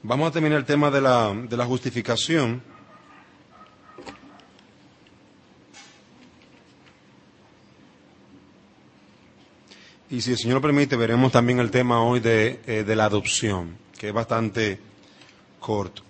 Vamos a terminar el tema de la justificación. Y si el Señor lo permite, veremos también el tema hoy de la adopción, que es bastante corto.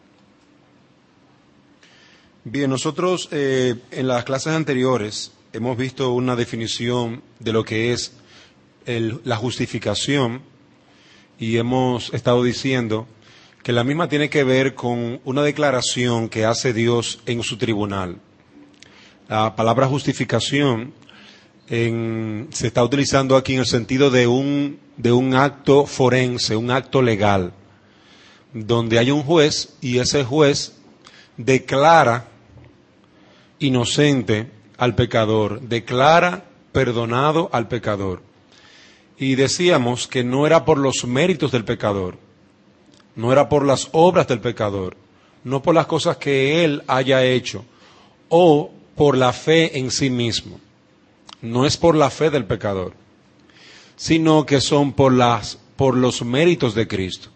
Bien, nosotros en las clases anteriores hemos visto una definición de lo que es la justificación y hemos estado diciendo que la misma tiene que ver con una declaración que hace Dios en su tribunal. La palabra justificación se está utilizando aquí en el sentido de un acto forense, un acto legal, donde hay un juez y ese juez declara inocente al pecador, declara perdonado al pecador. Y decíamos que no era por los méritos del pecador, no era por las obras del pecador, no por las cosas que él haya hecho o por la fe en sí mismo. No es por la fe del pecador, sino que son por los méritos de Cristo.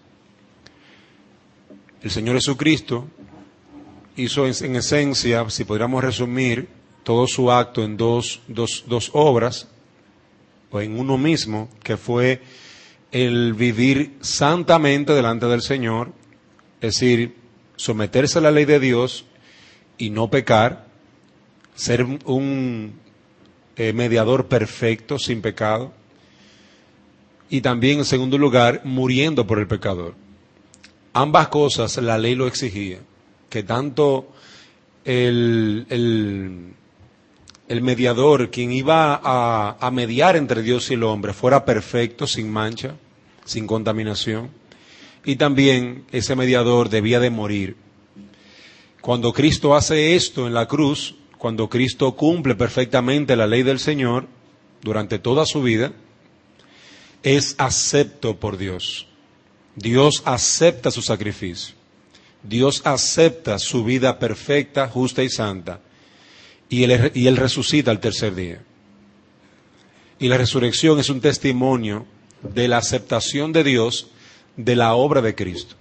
El Señor Jesucristo hizo en esencia, si podríamos resumir, todo su acto en dos obras, o en uno mismo, que fue el vivir santamente delante del Señor, es decir, someterse a la ley de Dios y no pecar, ser un mediador perfecto, sin pecado, y también, en segundo lugar, muriendo por el pecador. Ambas cosas la ley lo exigía, que tanto el mediador, quien iba a mediar entre Dios y el hombre, fuera perfecto, sin mancha, sin contaminación, y también ese mediador debía de morir. Cuando Cristo hace esto en la cruz, cuando Cristo cumple perfectamente la ley del Señor durante toda su vida, es acepto por Dios. Dios acepta su sacrificio. Dios acepta su vida perfecta, justa y santa. Y él resucita al tercer día. Y la resurrección es un testimonio de la aceptación de Dios de la obra de Cristo.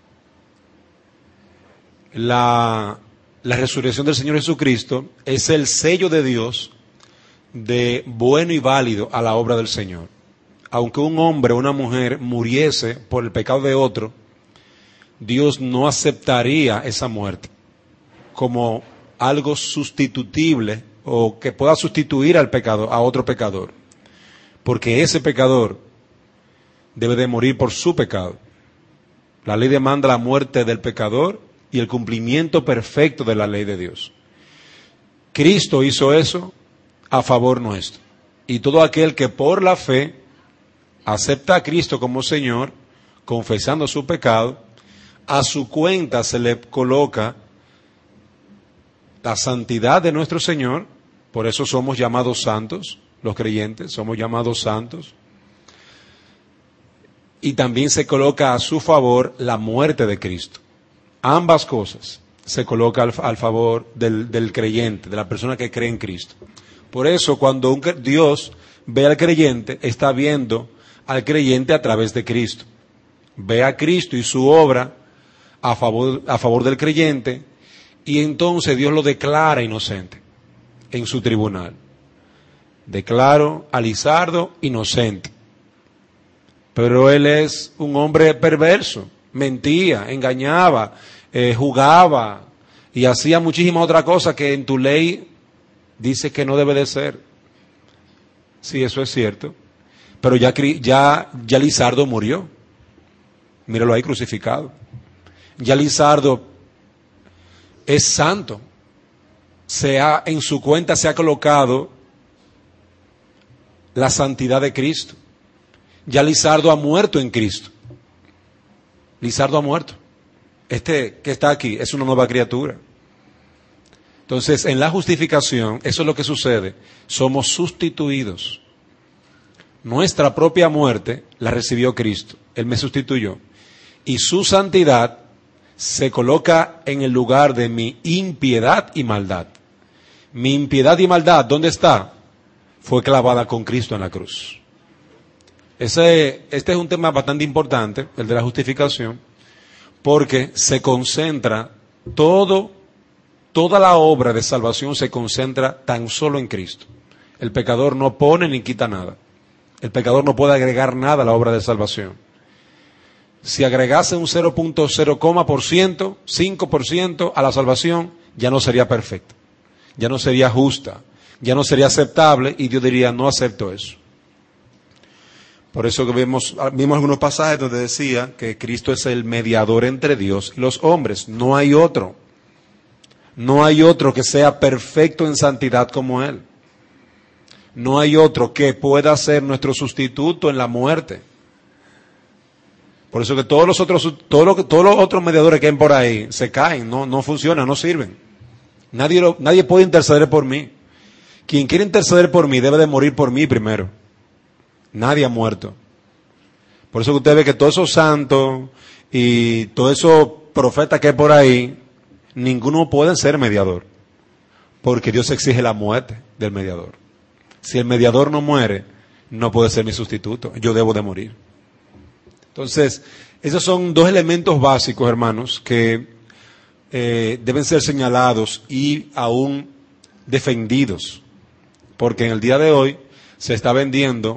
La resurrección del Señor Jesucristo es el sello de Dios de bueno y válido a la obra del Señor. Aunque un hombre o una mujer muriese por el pecado de otro, Dios no aceptaría esa muerte como algo sustitutible o que pueda sustituir al pecado, a otro pecador. Porque ese pecador debe de morir por su pecado. La ley demanda la muerte del pecador y el cumplimiento perfecto de la ley de Dios. Cristo hizo eso a favor nuestro. Y todo aquel que por la fe acepta a Cristo como Señor, confesando su pecado, a su cuenta se le coloca la santidad de nuestro Señor. Por eso somos llamados santos, los creyentes, somos llamados santos. Y también se coloca a su favor la muerte de Cristo. Ambas cosas se coloca al favor del creyente, de la persona que cree en Cristo. Por eso cuando Dios ve al creyente, está viendo al creyente a través de Cristo. Ve a Cristo y su obra a favor del creyente, y entonces Dios lo declara inocente en su tribunal. Declaro a Lizardo inocente. Pero él es un hombre perverso, mentía, engañaba, jugaba y hacía muchísimas otras cosas que en tu ley dice que no debe de ser. Sí, eso es cierto. Pero ya Lizardo murió. Míralo ahí crucificado. Ya Lizardo es santo. En su cuenta se ha colocado la santidad de Cristo. Ya Lizardo ha muerto en Cristo. Lizardo ha muerto. Este que está aquí es una nueva criatura. Entonces, en la justificación, eso es lo que sucede. Somos sustituidos. Nuestra propia muerte la recibió Cristo. Él me sustituyó. Y su santidad se coloca en el lugar de mi impiedad y maldad. Mi impiedad y maldad, ¿dónde está? Fue clavada con Cristo en la cruz. Este es un tema bastante importante, el de la justificación, porque se concentra toda la obra de salvación se concentra tan solo en Cristo. El pecador no pone ni quita nada. El pecador no puede agregar nada a la obra de salvación. Si agregase un 0.0%, 5% a la salvación, ya no sería perfecta, ya no sería justa, ya no sería aceptable, y Dios diría, no acepto eso. Por eso que vimos algunos pasajes donde decía que Cristo es el mediador entre Dios y los hombres. No hay otro. No hay otro que sea perfecto en santidad como Él. No hay otro que pueda ser nuestro sustituto en la muerte. Por eso que todos los otros mediadores que hay por ahí se caen, no funcionan, no sirven. Nadie puede interceder por mí. Quien quiere interceder por mí debe de morir por mí primero. Nadie ha muerto. Por eso que usted ve que todos esos santos y todos esos profetas que hay por ahí, ninguno puede ser mediador. Porque Dios exige la muerte del mediador. Si el mediador no muere, no puede ser mi sustituto. Yo debo de morir. Entonces, esos son dos elementos básicos, hermanos, que deben ser señalados y aún defendidos. Porque en el día de hoy se está vendiendo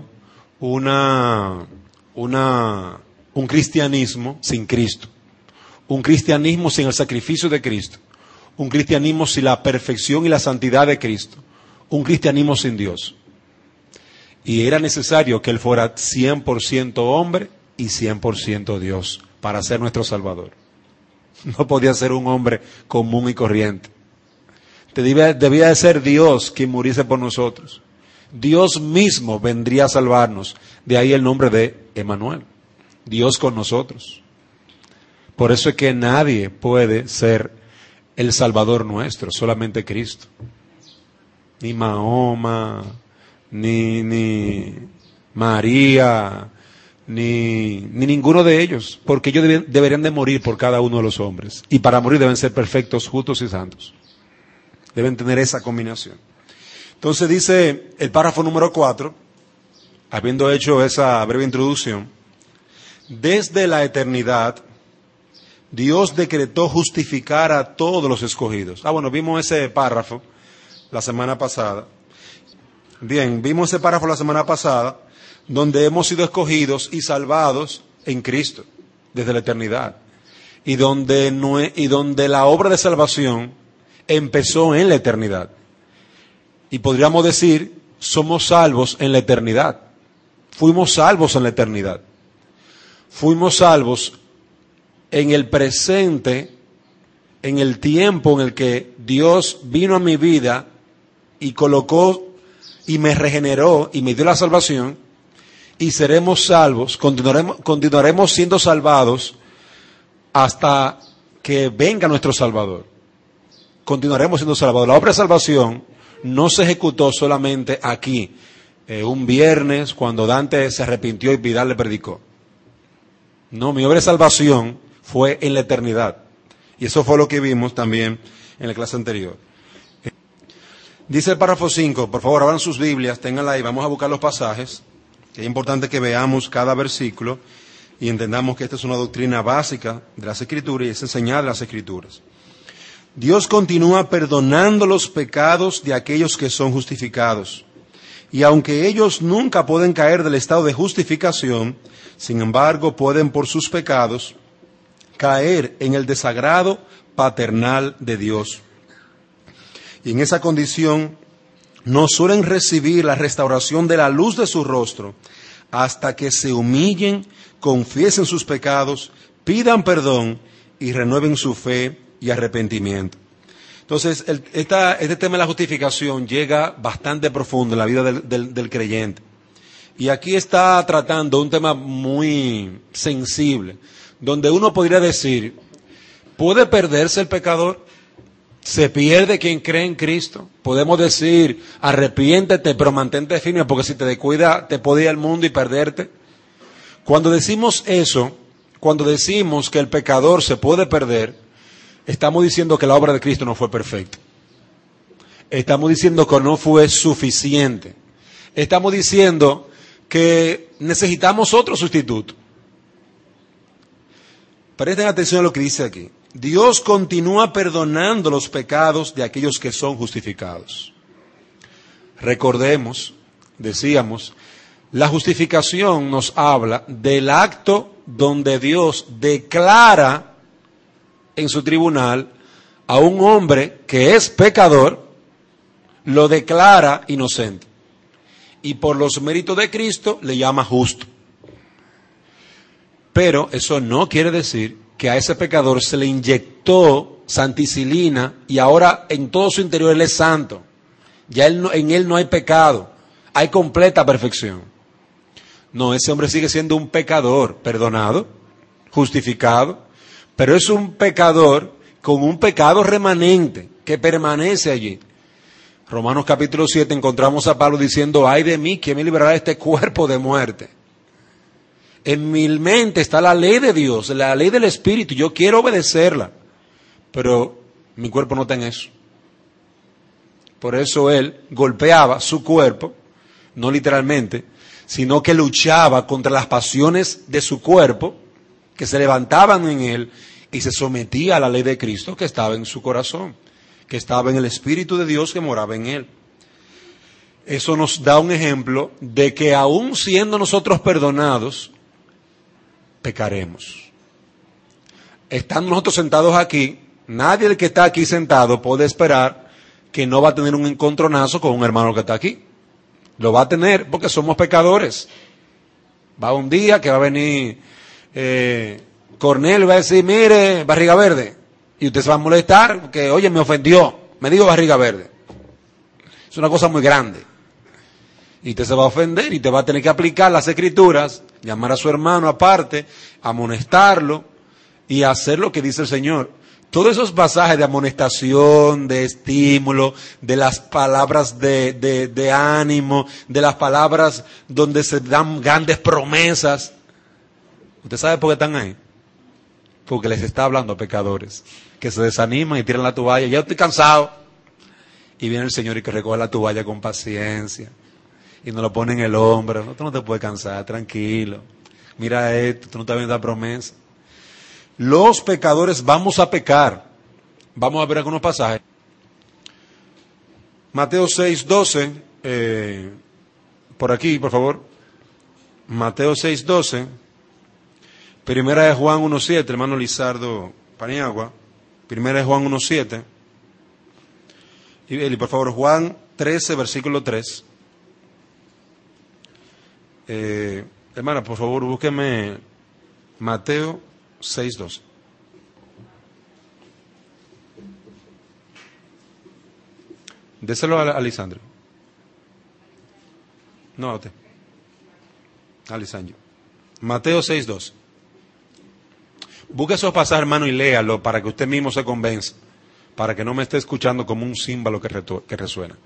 un cristianismo sin Cristo. Un cristianismo sin el sacrificio de Cristo. Un cristianismo sin la perfección y la santidad de Cristo. Un cristianismo sin Dios. Y era necesario que Él fuera 100% hombre y 100% Dios para ser nuestro Salvador. No podía ser un hombre común y corriente. Debía de ser Dios quien muriese por nosotros. Dios mismo vendría a salvarnos. De ahí el nombre de Emmanuel. Dios con nosotros. Por eso es que nadie puede ser el Salvador nuestro, solamente Cristo. Ni Mahoma, ni María, ni ninguno de ellos, porque ellos deberían de morir por cada uno de los hombres. Y para morir deben ser perfectos, justos y santos. Deben tener esa combinación. Entonces dice el párrafo número 4, habiendo hecho esa breve introducción, desde la eternidad, Dios decretó justificar a todos los escogidos. Bueno, vimos ese párrafo la semana pasada. Bien, vimos ese párrafo la semana pasada, donde hemos sido escogidos y salvados en Cristo, desde la eternidad. Y donde la obra de salvación empezó en la eternidad. Y podríamos decir, somos salvos en la eternidad. Fuimos salvos en la eternidad. Fuimos salvos en el presente, en el tiempo en el que Dios vino a mi vida y colocó y me regeneró y me dio la salvación, y seremos salvos, continuaremos siendo salvados hasta que venga nuestro Salvador. Continuaremos siendo salvados. La obra de salvación no se ejecutó solamente aquí, un viernes cuando Dante se arrepintió y Vidal le predicó. No, mi obra de salvación fue en la eternidad. Y eso fue lo que vimos también en la clase anterior. Dice el párrafo 5, por favor abran sus Biblias, ténganla ahí, vamos a buscar los pasajes. Es importante que veamos cada versículo y entendamos que esta es una doctrina básica de las Escrituras y es enseñar las Escrituras. Dios continúa perdonando los pecados de aquellos que son justificados. Y aunque ellos nunca pueden caer del estado de justificación, sin embargo pueden por sus pecados caer en el desagrado paternal de Dios. Y en esa condición no suelen recibir la restauración de la luz de su rostro hasta que se humillen, confiesen sus pecados, pidan perdón y renueven su fe y arrepentimiento. Entonces, este tema de la justificación llega bastante profundo en la vida del creyente. Y aquí está tratando un tema muy sensible, donde uno podría decir, ¿puede perderse el pecador? ¿Se pierde quien cree en Cristo? Podemos decir, arrepiéntete, pero mantente firme, porque si te descuida, te puede ir al mundo y perderte. Cuando decimos eso, cuando decimos que el pecador se puede perder, estamos diciendo que la obra de Cristo no fue perfecta. Estamos diciendo que no fue suficiente. Estamos diciendo que necesitamos otro sustituto. Presten atención a lo que dice aquí. Dios continúa perdonando los pecados de aquellos que son justificados. Recordemos, decíamos, la justificación nos habla del acto donde Dios declara en su tribunal a un hombre que es pecador, lo declara inocente. Y por los méritos de Cristo le llama justo. Pero eso no quiere decir que a ese pecador se le inyectó santicilina y ahora en todo su interior él es santo. Ya en él no hay pecado, hay completa perfección. No, ese hombre sigue siendo un pecador, perdonado, justificado, pero es un pecador con un pecado remanente que permanece allí. Romanos capítulo 7 encontramos a Pablo diciendo, ay de mí, ¿quién me librará de este cuerpo de muerte? En mi mente está la ley de Dios, la ley del Espíritu, yo quiero obedecerla, pero mi cuerpo no está en eso. Por eso él golpeaba su cuerpo, no literalmente, sino que luchaba contra las pasiones de su cuerpo, que se levantaban en él, y se sometía a la ley de Cristo que estaba en su corazón, que estaba en el Espíritu de Dios que moraba en él. Eso nos da un ejemplo de que aún siendo nosotros perdonados, pecaremos. Estando nosotros sentados aquí, nadie del que está aquí sentado puede esperar que no va a tener un encontronazo con un hermano que está aquí. Lo va a tener porque somos pecadores. Va un día que va a venir Cornelio y va a decir, mire, barriga verde. Y usted se va a molestar porque, oye, me ofendió, me dijo barriga verde. Es una cosa muy grande. Y usted se va a ofender y te va a tener que aplicar las escrituras, llamar a su hermano aparte, amonestarlo y hacer lo que dice el Señor. Todos esos pasajes de amonestación, de estímulo, de las palabras de ánimo, de las palabras donde se dan grandes promesas. ¿Usted sabe por qué están ahí? Porque les está hablando a pecadores que se desaniman y tiran la toalla. Ya estoy cansado. Y viene el Señor y que recoge la toalla con paciencia. Y nos lo pone en el hombro. No, tú no te puedes cansar, tranquilo. Mira esto, tú no estás viendo la promesa. Los pecadores vamos a pecar. Vamos a ver algunos pasajes. Mateo 6:12. Por aquí, por favor. Mateo 6:12. Primera de Juan 1:7, hermano Lizardo Paniagua. Primera de Juan 1:7. Y por favor, Juan 13, versículo 3. Hermana, por favor, búsqueme Mateo 6:12. Déselo a Lisandro. No, a usted. A Lisandro. Mateo 6:12. Busque esos pasajes, hermano, y léalo para que usted mismo se convenza. Para que no me esté escuchando como un címbalo que resuena.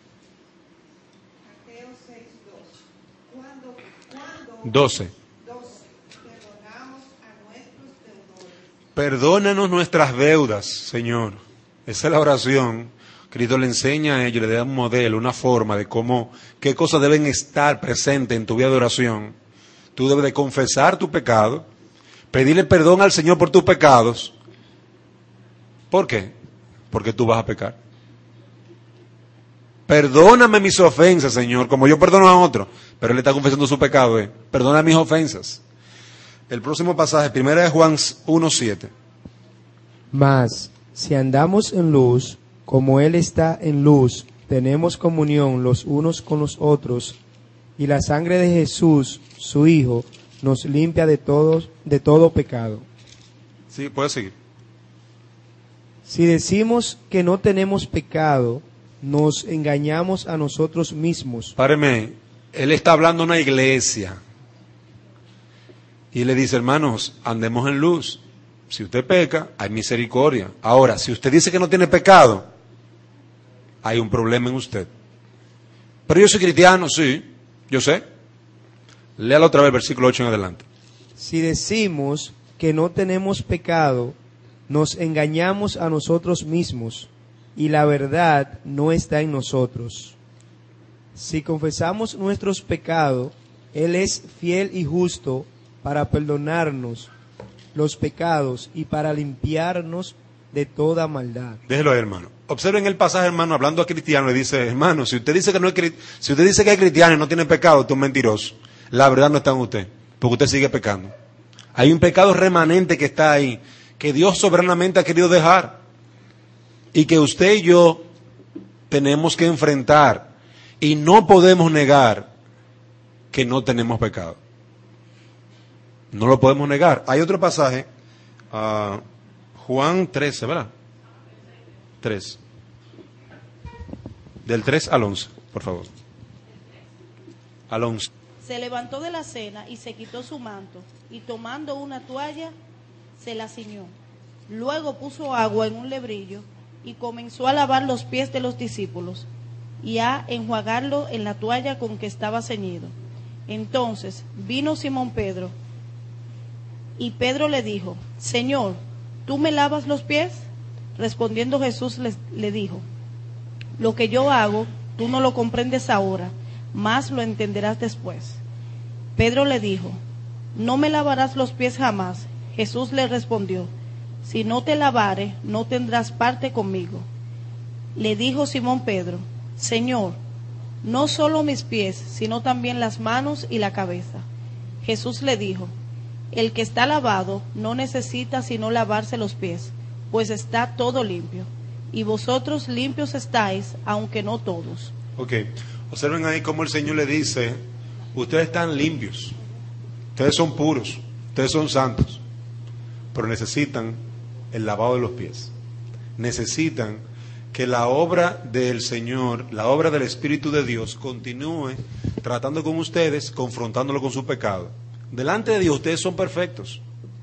Mateo 6:12. ¿Cuándo? 12. Perdonamos a nuestros deudores. Perdónanos nuestras deudas, Señor. Esa es la oración. Cristo le enseña a ellos, le da un modelo, una forma de cómo, qué cosas deben estar presentes en tu vida de oración. Tú debes de confesar tu pecado, pedirle perdón al Señor por tus pecados. ¿Por qué? Porque tú vas a pecar. Perdóname mis ofensas, Señor, como yo perdono a otro. Pero él está confesando su pecado. Perdona mis ofensas. El próximo pasaje, 1 de Juan 1:7. Mas, si andamos en luz, como Él está en luz, tenemos comunión los unos con los otros, y la sangre de Jesús, su Hijo, nos limpia de todo pecado. Sí, puedes seguir. Si decimos que no tenemos pecado, nos engañamos a nosotros mismos. Páreme, él está hablando a una iglesia. Y le dice, hermanos, andemos en luz. Si usted peca, hay misericordia. Ahora, si usted dice que no tiene pecado, hay un problema en usted. Pero yo soy cristiano, sí, yo sé. Léalo otra vez, versículo 8 en adelante. Si decimos que no tenemos pecado, nos engañamos a nosotros mismos, y la verdad no está en nosotros. Si confesamos nuestros pecados, Él es fiel y justo para perdonarnos los pecados y para limpiarnos de toda maldad. Déjelo ahí, hermano. Observen el pasaje, hermano, hablando a cristiano, le dice, hermano, si usted dice que no es si usted dice que es cristiano y no tiene pecado, usted es un mentiroso. La verdad no está en usted, porque usted sigue pecando. Hay un pecado remanente que está ahí, que Dios soberanamente ha querido dejar, y que usted y yo tenemos que enfrentar, y no podemos negar que no tenemos pecado. No lo podemos negar. Hay otro pasaje, Juan 13, ¿verdad? 3. Del 3 al 11, por favor. Al 11. Se levantó de la cena y se quitó su manto, y tomando una toalla, se la ciñó. Luego puso agua en un lebrillo, y comenzó a lavar los pies de los discípulos, y a enjuagarlo en la toalla con que estaba ceñido. Entonces vino Simón Pedro, y Pedro le dijo: Señor, ¿tú me lavas los pies? Respondiendo Jesús le dijo: Lo que yo hago, tú no lo comprendes ahora, mas lo entenderás después. Pedro le dijo: ¿No me lavarás los pies jamás? Jesús le respondió: Si no te lavare, no tendrás parte conmigo. Le dijo Simón Pedro: Señor, no solo mis pies, sino también las manos y la cabeza. Jesús le dijo: El que está lavado no necesita sino lavarse los pies, pues está todo limpio. Y vosotros limpios estáis, aunque no todos. Ok, observen ahí cómo el Señor le dice: ustedes están limpios, ustedes son puros, ustedes son santos, pero necesitan el lavado de los pies. Necesitan que la obra del Señor, la obra del Espíritu de Dios, continúe tratando con ustedes, confrontándolo con su pecado. Delante de Dios ustedes son perfectos.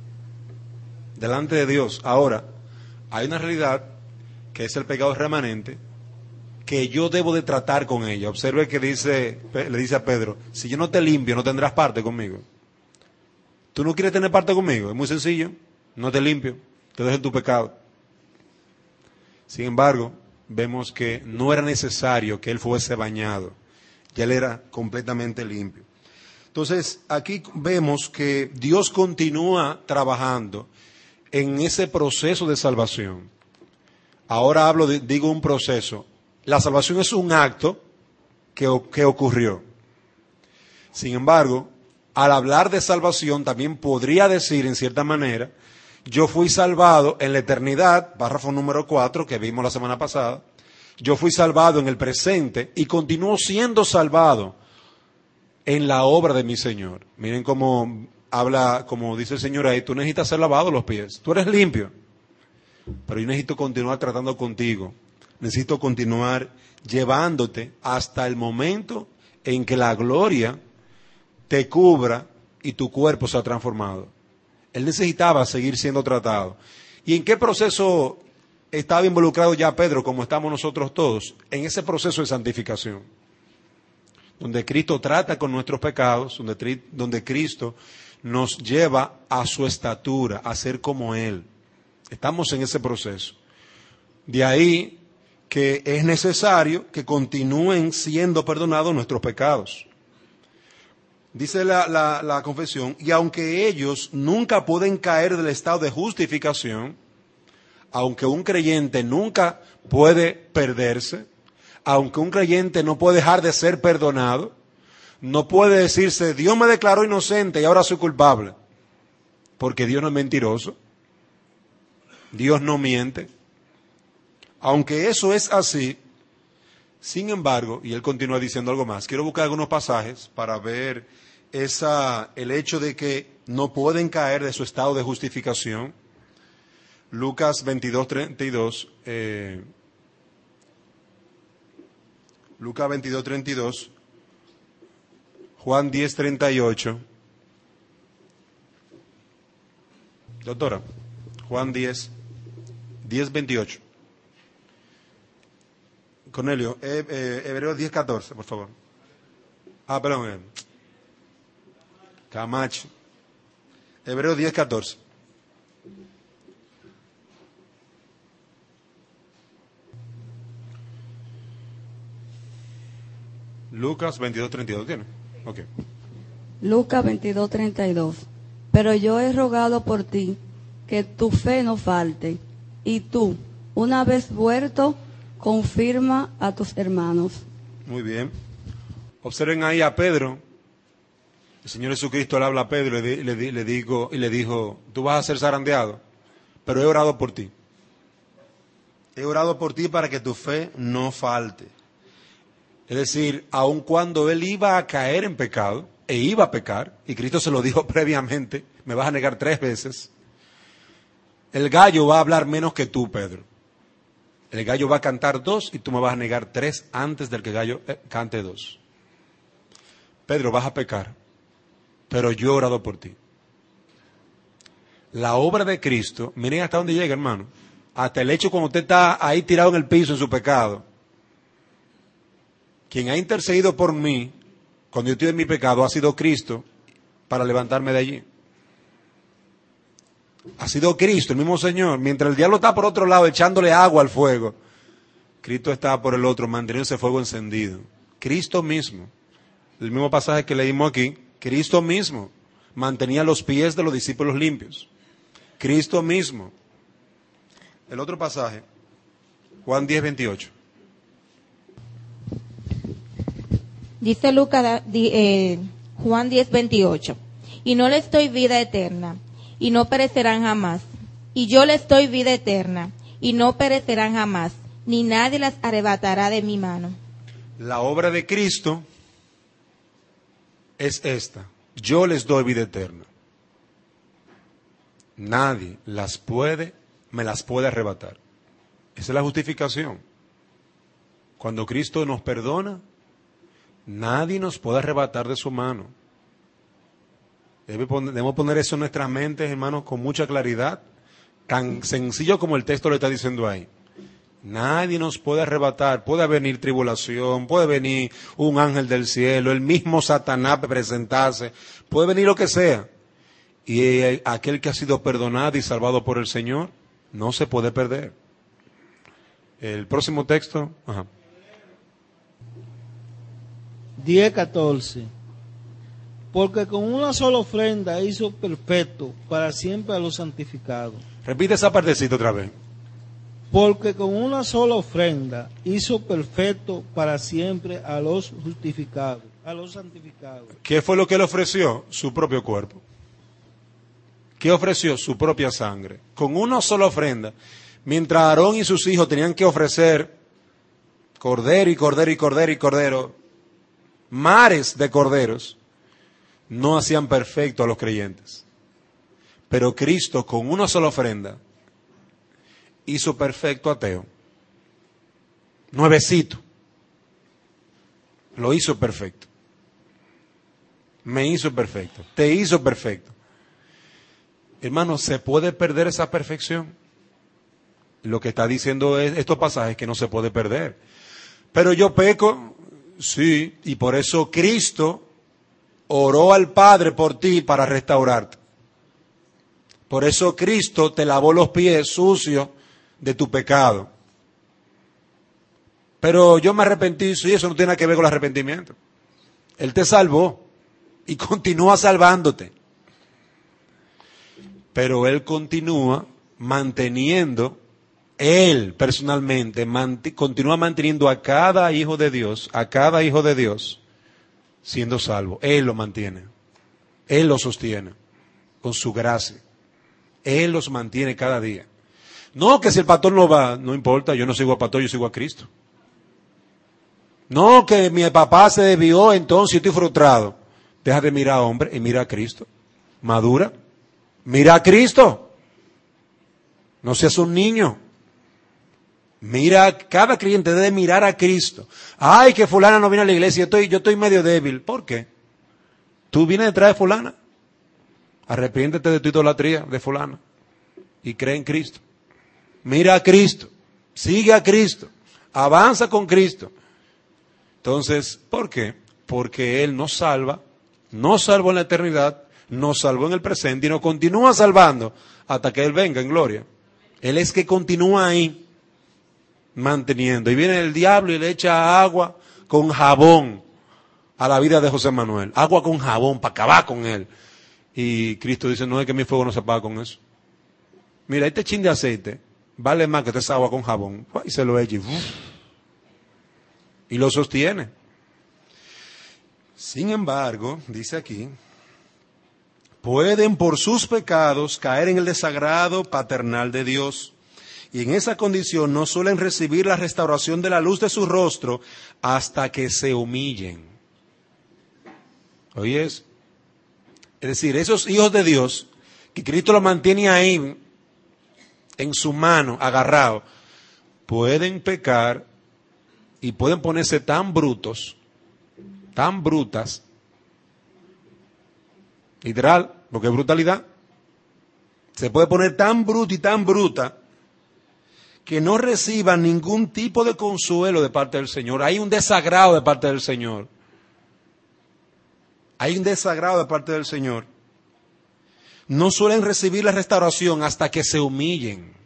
Delante de Dios. Ahora, hay una realidad que es el pecado remanente, que yo debo de tratar con ella. Observe que le dice a Pedro: si yo no te limpio, no tendrás parte conmigo. ¿Tú no quieres tener parte conmigo? Es muy sencillo. No te limpio, te dejo en tu pecado. Sin embargo, vemos que no era necesario que él fuese bañado. Ya él era completamente limpio. Entonces, aquí vemos que Dios continúa trabajando en ese proceso de salvación. Ahora digo un proceso. La salvación es un acto que ocurrió. Sin embargo, al hablar de salvación, también podría decir, en cierta manera, yo fui salvado en la eternidad, párrafo número 4, que vimos la semana pasada. Yo fui salvado en el presente y continúo siendo salvado en la obra de mi Señor. Miren cómo habla, como dice el Señor ahí: tú necesitas ser lavado los pies, tú eres limpio, pero yo necesito continuar tratando contigo, necesito continuar llevándote hasta el momento en que la gloria te cubra y tu cuerpo se ha transformado. Él necesitaba seguir siendo tratado. ¿Y en qué proceso estaba involucrado ya Pedro, como estamos nosotros todos? En ese proceso de santificación, donde Cristo trata con nuestros pecados, donde Cristo nos lleva a su estatura, a ser como Él. Estamos en ese proceso. De ahí que es necesario que continúen siendo perdonados nuestros pecados. Dice la confesión: y aunque ellos nunca pueden caer del estado de justificación, aunque un creyente nunca puede perderse, aunque un creyente no puede dejar de ser perdonado, no puede decirse: Dios me declaró inocente y ahora soy culpable, porque Dios no es mentiroso, Dios no miente. Aunque eso es así, sin embargo, y él continúa diciendo algo más, quiero buscar algunos pasajes para ver el hecho de que no pueden caer de su estado de justificación. Lucas 22:32, Lucas 22:32, Juan 10:38. Doctora, Juan 10:28. Cornelio, Hebreos 10:14, por favor. Perdón, Camacho. Hebreos 10:14. Lucas 22:32, ¿tiene? Ok. Lucas 22:32. Pero yo he rogado por ti, que tu fe no falte. Y tú, una vez vuelto, confirma a tus hermanos. Muy bien. Observen ahí a Pedro. El Señor Jesucristo le habla a Pedro y le dijo, tú vas a ser zarandeado, pero he orado por ti. He orado por ti para que tu fe no falte. Es decir, aun cuando él iba a caer en pecado, e iba a pecar, y Cristo se lo dijo previamente, me vas a negar 3 veces, el gallo va a hablar menos que tú, Pedro. El gallo va a cantar 2 y tú me vas a negar 3 antes del que el gallo cante 2. Pedro, vas a pecar, pero yo he orado por ti. La obra de Cristo, miren hasta dónde llega, hermano. Hasta el hecho cuando usted está ahí tirado en el piso en su pecado. Quien ha intercedido por mí, cuando yo estoy en mi pecado, ha sido Cristo para levantarme de allí. Ha sido Cristo, el mismo Señor. Mientras el diablo está por otro lado echándole agua al fuego, Cristo está por el otro, manteniendo ese fuego encendido. Cristo mismo. El mismo pasaje que leímos aquí, Cristo mismo mantenía los pies de los discípulos limpios. Cristo mismo. El otro pasaje, Juan 10:28. Dice Juan 10:28. Y no les doy vida eterna, y no perecerán jamás. Y yo les doy vida eterna, y no perecerán jamás, ni nadie las arrebatará de mi mano. La obra de Cristo es esta. Yo les doy vida eterna. Nadie me las puede arrebatar. Esa es la justificación. Cuando Cristo nos perdona, nadie nos puede arrebatar de su mano. Debemos poner eso en nuestras mentes, hermanos, con mucha claridad. Tan sencillo como el texto lo está diciendo ahí. Nadie nos puede arrebatar. Puede venir tribulación, puede venir un ángel del cielo, el mismo Satanás presentarse, puede venir lo que sea. Y aquel que ha sido perdonado y salvado por el Señor, no se puede perder. El próximo texto. 10:14. Porque con una sola ofrenda hizo perfecto para siempre a los santificados. Repite esa partecita otra vez. Porque con una sola ofrenda hizo perfecto para siempre a los justificados, a los santificados. ¿Qué fue lo que él ofreció? Su propio cuerpo. ¿Qué ofreció? Su propia sangre. Con una sola ofrenda. Mientras Aarón y sus hijos tenían que ofrecer cordero y cordero y cordero y cordero, mares de corderos, no hacían perfecto a los creyentes. Pero Cristo, con una sola ofrenda, hizo perfecto a Teo. Nuevecito. Lo hizo perfecto. Me hizo perfecto. Te hizo perfecto. Hermano, ¿se puede perder esa perfección? Lo que está diciendo estos pasajes que no se puede perder. Pero yo peco, sí, y por eso Cristo oró al Padre por ti para restaurarte. Por eso Cristo te lavó los pies sucios de tu pecado. Pero yo me arrepentí, sí, eso no tiene nada que ver con el arrepentimiento. Él te salvó y continúa salvándote. Pero Él continúa manteniendo, Él personalmente continúa manteniendo a cada hijo de Dios, siendo salvo. Él lo mantiene. Él lo sostiene con su gracia. Él los mantiene cada día. No, que si el pastor no va, no importa, yo no sigo al pastor, yo sigo a Cristo. No, que mi papá se desvió, entonces yo estoy frustrado. Deja de mirar a hombre y mira a Cristo. Madura. Mira a Cristo. No seas un niño. Mira, cada creyente debe mirar a Cristo. Ay, que fulana no viene a la iglesia, yo estoy medio débil. ¿Por qué? Tú vienes detrás de fulana. Arrepiéntete de tu idolatría de fulana y cree en Cristo. Mira a Cristo, sigue a Cristo, avanza con Cristo. Entonces, ¿por qué? Porque Él nos salva, nos salvó en la eternidad, nos salvó en el presente y nos continúa salvando hasta que Él venga en gloria. Él es que continúa ahí, manteniendo. Y viene el diablo y le echa agua con jabón a la vida de José Manuel. Agua con jabón para acabar con él. Y Cristo dice, no es que mi fuego no se apaga con eso. mira, este chin de aceite vale más que esa agua con jabón. Y se lo echa y lo sostiene. Sin embargo, dice aquí, pueden por sus pecados caer en el desagrado paternal de Dios. Y en esa condición no suelen recibir la restauración de la luz de su rostro hasta que se humillen. ¿Oyes? Es decir, esos hijos de Dios, que Cristo los mantiene ahí, en su mano, agarrado, pueden pecar y pueden ponerse tan brutos, tan brutas, literal, porque es brutalidad, se puede poner tan bruto y tan bruta, que no reciban ningún tipo de consuelo de parte del Señor. Hay un desagrado de parte del Señor. Hay un desagrado de parte del Señor. No suelen recibir la restauración hasta que se humillen.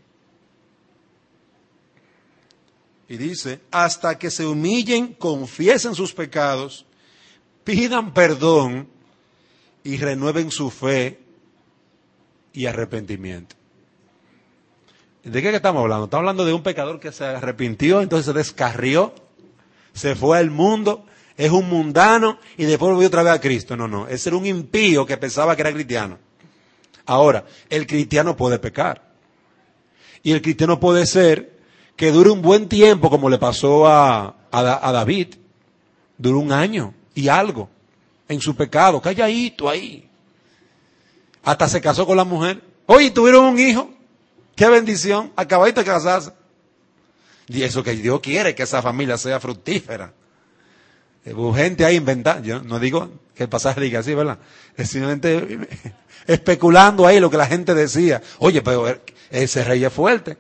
Y dice, hasta que se humillen, confiesen sus pecados, pidan perdón y renueven su fe y arrepentimiento. ¿De qué estamos hablando? Estamos hablando de un pecador que se arrepintió, entonces se descarrió, se fue al mundo, es un mundano y después volvió otra vez a Cristo. No, ese era un impío que pensaba que era cristiano. Ahora, el cristiano puede pecar. Y el cristiano puede ser que dure un buen tiempo, como le pasó a David. Duró 1 año y algo en su pecado, calladito ahí. Hasta se casó con la mujer. Oye, tuvieron un hijo. ¡Qué bendición! Acabadito de casarse. Y eso que Dios quiere, que esa familia sea fructífera. Hubo gente ahí inventada. Yo no digo que el pasaje diga así, ¿verdad? Es simplemente especulando ahí lo que la gente decía. Oye, pero ese rey es fuerte.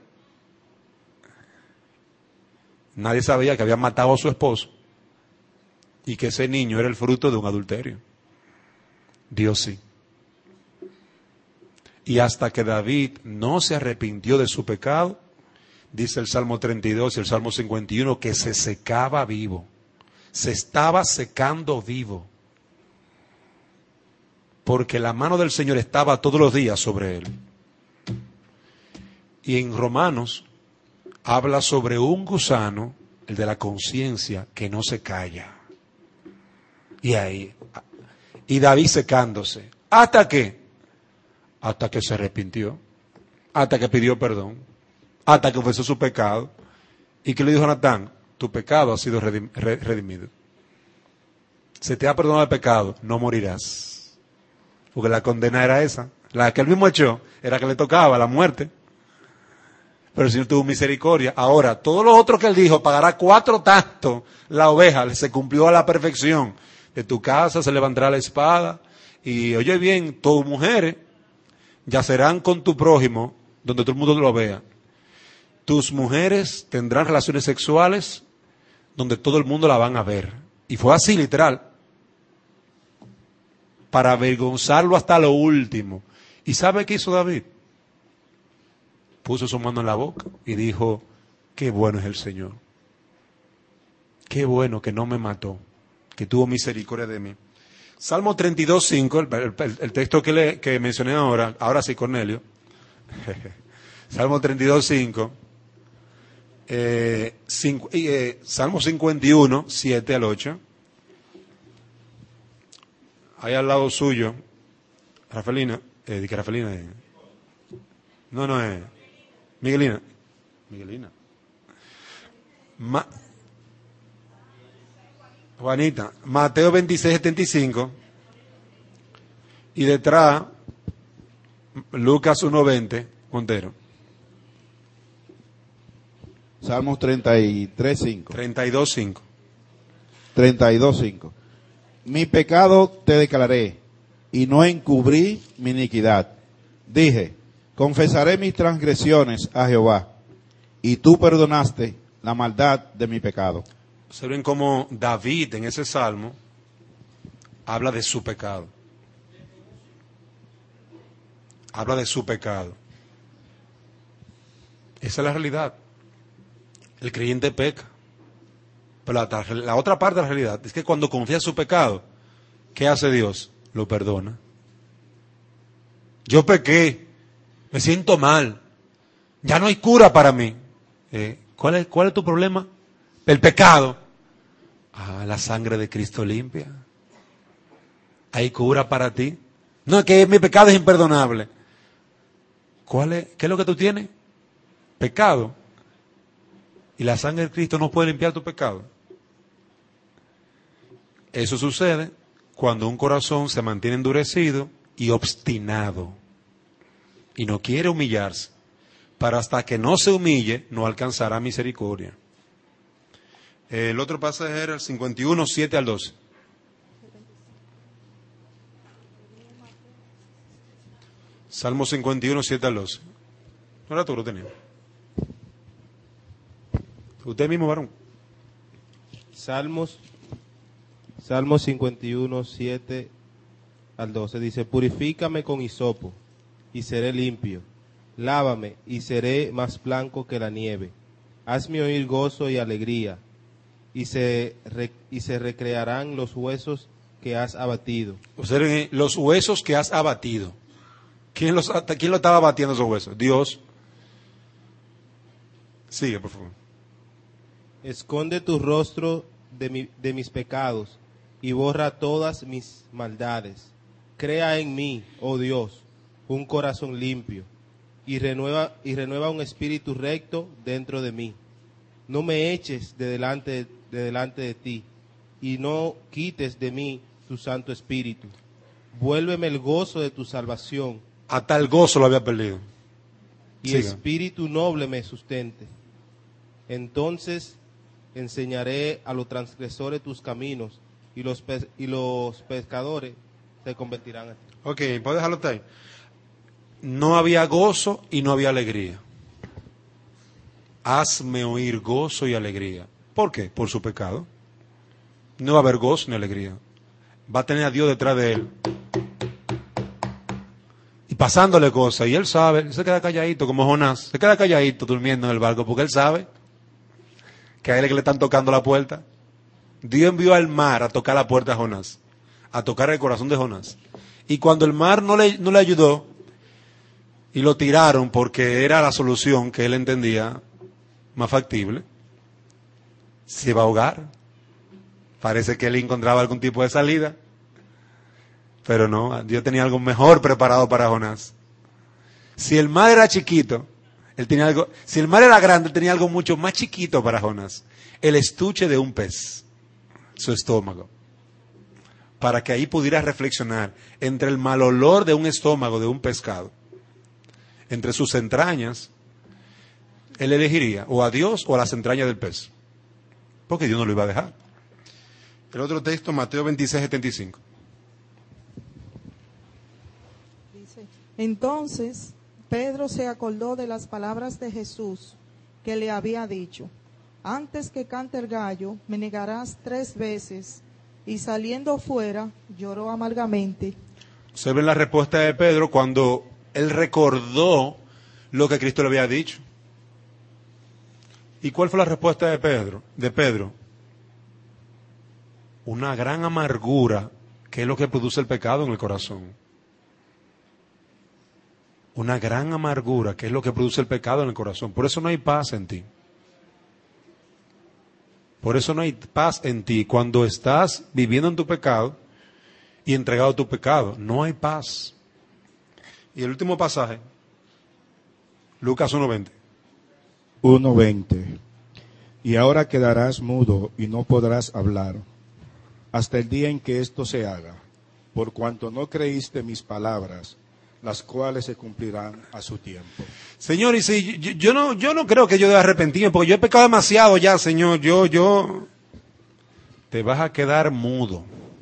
Nadie sabía que había matado a su esposo y que ese niño era el fruto de un adulterio. Dios sí. Y hasta que David no se arrepintió de su pecado, dice el Salmo 32 y el Salmo 51, que se secaba vivo. Se estaba secando vivo. Porque la mano del Señor estaba todos los días sobre él. Y en Romanos habla sobre un gusano, el de la conciencia, que no se calla. Y David secándose. ¿Hasta qué? Hasta que se arrepintió, hasta que pidió perdón, hasta que confesó su pecado. ¿Y qué le dijo a Natán? Tu pecado ha sido redimido. Se te ha perdonado el pecado, no morirás. Porque la condena era esa. La que él mismo echó era que le tocaba la muerte. Pero el Señor tuvo misericordia. Ahora, todo lo otro que él dijo, pagará 4 tantos la oveja, se cumplió a la perfección. De tu casa se levantará la espada. Y oye bien, tus mujeres yacerán con tu prójimo, donde todo el mundo lo vea. Tus mujeres tendrán relaciones sexuales, donde todo el mundo la van a ver. Y fue así, literal. Para avergonzarlo hasta lo último. ¿Y sabe qué hizo David? Puso su mano en la boca y dijo, qué bueno es el Señor. Qué bueno que no me mató, que tuvo misericordia de mí. Salmo 32:5, el texto que mencioné ahora sí, Cornelio. Salmo 32:5. Salmo 51, 7 al 8. Ahí al lado suyo, Rafaelina, no es Miguelina. Juanita, Mateo 26:75 y detrás Lucas 1:20, Montero. Salmos 33:5. 32:5. 32:5. Mi pecado te declaré y no encubrí mi iniquidad. Dije, confesaré mis transgresiones a Jehová y tú perdonaste la maldad de mi pecado. Observen cómo David en ese salmo habla de su pecado. Habla de su pecado. Esa es la realidad. El creyente peca. Pero la otra parte de la realidad es que cuando confía en su pecado, ¿qué hace Dios? Lo perdona. Yo pequé, me siento mal, Ya no hay cura para mí. ¿Cuál es tu problema? El pecado. La sangre de Cristo limpia. ¿Hay cura para ti? No, es que mi pecado es imperdonable. ¿Qué es lo que tú tienes? Pecado. Y la sangre de Cristo no puede limpiar tu pecado. Eso sucede cuando un corazón se mantiene endurecido y obstinado y no quiere humillarse. Para hasta que no se humille, no alcanzará misericordia. El otro pasaje era el 51, 7 al 12. Salmo 51, 7 al 12. ¿No era tú lo tenía? Usted mismo, varón. Salmo 51, 7 al 12 dice: Purifícame con hisopo y seré limpio. Lávame y seré más blanco que la nieve. Hazme oír gozo y alegría, y se recrearán los huesos que has abatido. Observen, los huesos que has abatido. ¿Quién lo estaba abatiendo esos huesos? Dios. Sigue, por favor. Esconde tu rostro de mis pecados y borra todas mis maldades. Crea en mí, oh Dios, un corazón limpio y renueva un espíritu recto dentro de mí. No me eches de delante de ti y no quites de mí tu Santo Espíritu. Vuélveme el gozo de tu salvación. A tal gozo lo había perdido. Y Siga. espíritu noble me sustente. Entonces enseñaré a los transgresores tus caminos y los pecadores se convertirán en ti. Ok, ¿puedes dejarlo ahí? No había gozo y no había alegría. Hazme oír gozo y alegría. ¿Por qué? Por su pecado. No va a haber gozo ni alegría. Va a tener a Dios detrás de él. Y pasándole cosas. Y él sabe, él se queda calladito como Jonás. Se queda calladito durmiendo en el barco porque él sabe que a él es que le están tocando la puerta. Dios envió al mar a tocar la puerta a Jonás. A tocar el corazón de Jonás. Y cuando el mar no le ayudó y lo tiraron porque era la solución que él entendía más factible, se iba a ahogar. Parece que él encontraba algún tipo de salida. Pero no, Dios tenía algo mejor preparado para Jonás. Si el mar era chiquito, si el mar era grande, él tenía algo mucho más chiquito para Jonás. El estuche de un pez, su estómago. Para que ahí pudiera reflexionar entre el mal olor de un estómago, de un pescado, entre sus entrañas, él elegiría o a Dios o a las entrañas del pez. Porque Dios no lo iba a dejar. El otro texto, Mateo 26, 75. Dice, entonces Pedro se acordó de las palabras de Jesús que le había dicho: antes que cante el gallo, me negarás 3 veces. Y saliendo fuera, lloró amargamente. Se ve la respuesta de Pedro cuando él recordó lo que Cristo le había dicho. ¿Y cuál fue la respuesta de Pedro? Una gran amargura, que es lo que produce el pecado en el corazón. Una gran amargura, que es lo que produce el pecado en el corazón. Por eso no hay paz en ti. Por eso no hay paz en ti cuando estás viviendo en tu pecado y entregado a tu pecado. No hay paz. Y el último pasaje, Lucas 1:20. 1:20. Y ahora quedarás mudo y no podrás hablar hasta el día en que esto se haga, por cuanto no creíste mis palabras, las cuales se cumplirán a su tiempo. Señor, y si yo no creo que yo deba arrepentirme, porque yo he pecado demasiado ya, Señor. Te vas a quedar mudo.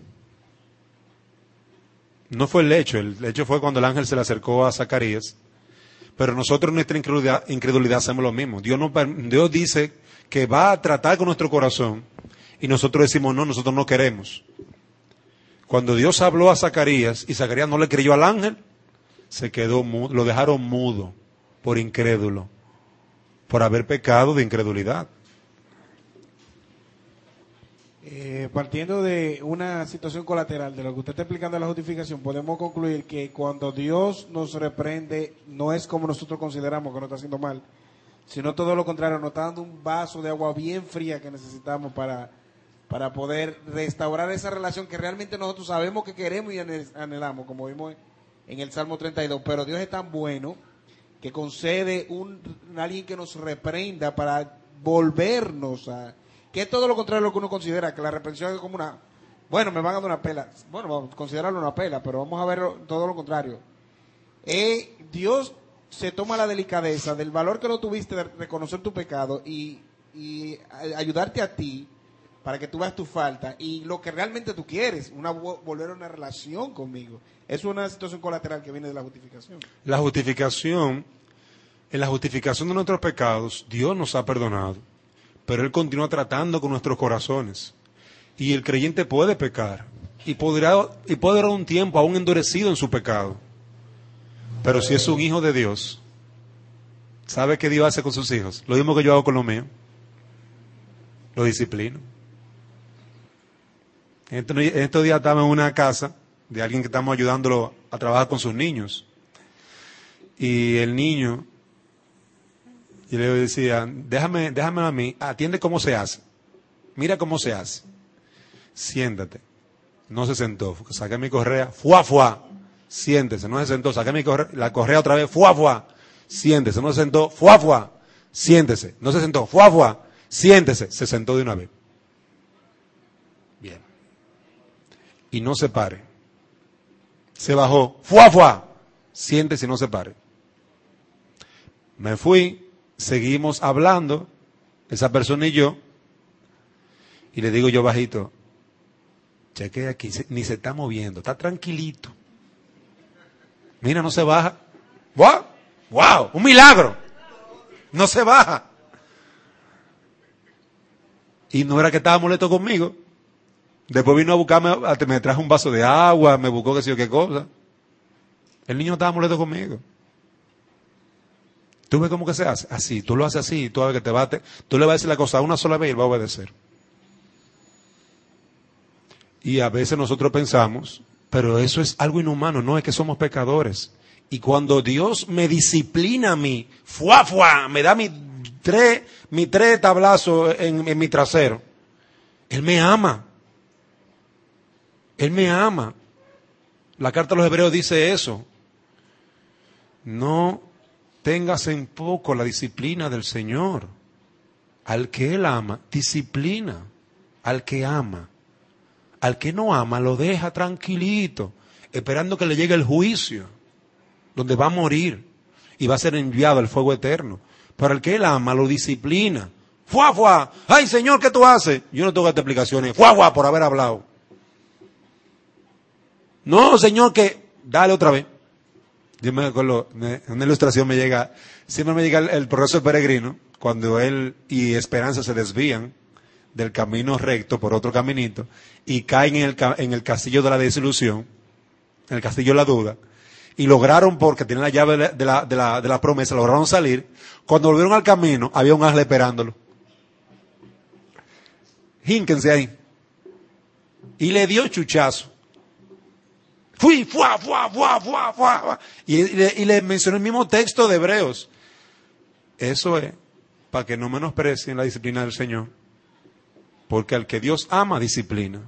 No fue el hecho fue cuando el ángel se le acercó a Zacarías. Pero nosotros en nuestra incredulidad hacemos lo mismo. Dios dice que va a tratar con nuestro corazón y nosotros decimos no, nosotros no queremos. Cuando Dios habló a Zacarías y Zacarías no le creyó al ángel, se quedó mudo, lo dejaron mudo por incrédulo, por haber pecado de incredulidad. Partiendo de una situación colateral de lo que usted está explicando de la justificación, podemos concluir que cuando Dios nos reprende no es como nosotros consideramos que nos está haciendo mal, sino todo lo contrario, nos está dando un vaso de agua bien fría que necesitamos para poder restaurar esa relación que realmente nosotros sabemos que queremos y anhelamos, como vimos en el Salmo 32, pero Dios es tan bueno que concede alguien que nos reprenda para volvernos a... que es todo lo contrario de lo que uno considera, que la reprensión es como bueno, me van a dar una pela. Bueno, vamos a considerarlo una pela, pero vamos a ver todo lo contrario. Dios se toma la delicadeza del valor que no tuviste de reconocer tu pecado y ayudarte a ti para que tú veas tu falta y lo que realmente tú quieres, volver a una relación conmigo. Es una situación colateral que viene de la justificación. La justificación, en la justificación de nuestros pecados, Dios nos ha perdonado, pero Él continúa tratando con nuestros corazones. Y el creyente puede pecar y puede durar un tiempo aún endurecido en su pecado. Pero si es un hijo de Dios, ¿sabe qué Dios hace con sus hijos? Lo mismo que yo hago con lo mío. Lo disciplino. Estos días estaba en una casa de alguien que estamos ayudándolo a trabajar con sus niños. Y el niño, yo le decía, déjame a mí, atiende cómo se hace. Mira cómo se hace. Siéntate. No se sentó. Saqué mi correa, fuá, fuá. Siéntese. No se sentó. Saqué la correa otra vez, fuá, fuá. Siéntese. No se sentó, fuá, fuá. Siéntese. No se sentó, fuá, fuá. Siéntese. Se sentó de una vez. Bien. Y no se pare. Se bajó, fuá, fuá. Siéntese y no se pare. Me fui, seguimos hablando, esa persona y yo, y le digo yo bajito, cheque aquí, ni se está moviendo, está tranquilito. Mira, no se baja. ¡Wow! ¡Wow! ¡Un milagro! No se baja. Y no era que estaba molesto conmigo. Después vino a buscarme, me trajo un vaso de agua, me buscó qué sé yo qué cosa. El niño estaba molesto conmigo. ¿Tú ves cómo que se hace? Así, tú lo haces así, tú a ver que te bate. Tú le vas a decir la cosa una sola vez y él va a obedecer. Y a veces nosotros pensamos, pero eso es algo inhumano, no es que somos pecadores. Y cuando Dios me disciplina a mí, ¡fuá, fuá! Me da mi tres tablazos en mi trasero. Él me ama. Él me ama. La carta a los Hebreos dice eso. No tengas en poco la disciplina del Señor. Al que Él ama, disciplina. Al que ama. Al que no ama, lo deja tranquilito, esperando que le llegue el juicio, donde va a morir y va a ser enviado al fuego eterno. Pero al que Él ama, lo disciplina. ¡Fuá, fuá! ¡Ay, Señor, qué tú haces! Yo no tengo que darte explicaciones. ¡Fuá, fuá! Por haber hablado. No, Señor, que... Dale otra vez. Yo me acuerdo, una ilustración siempre me llega el profesor peregrino, cuando él y Esperanza se desvían del camino recto por otro caminito y caen en el castillo de la desilusión, en el castillo de la duda, y lograron, porque tienen la llave de la promesa, lograron salir. Cuando volvieron al camino, había un ángel esperándolo. Hínquense ahí. Y le dio chuchazo. Fui, fuá, fuá, fuá, fuá, fuá. Y le mencionó el mismo texto de Hebreos. Eso es para que no menosprecien la disciplina del Señor. Porque al que Dios ama, disciplina.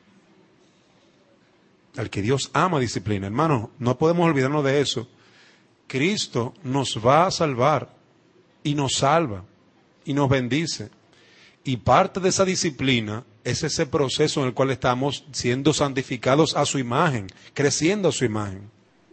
Al que Dios ama, disciplina. Hermano, no podemos olvidarnos de eso. Cristo nos va a salvar y nos salva y nos bendice. Y parte de esa disciplina es ese proceso en el cual estamos siendo santificados a su imagen, creciendo a su imagen.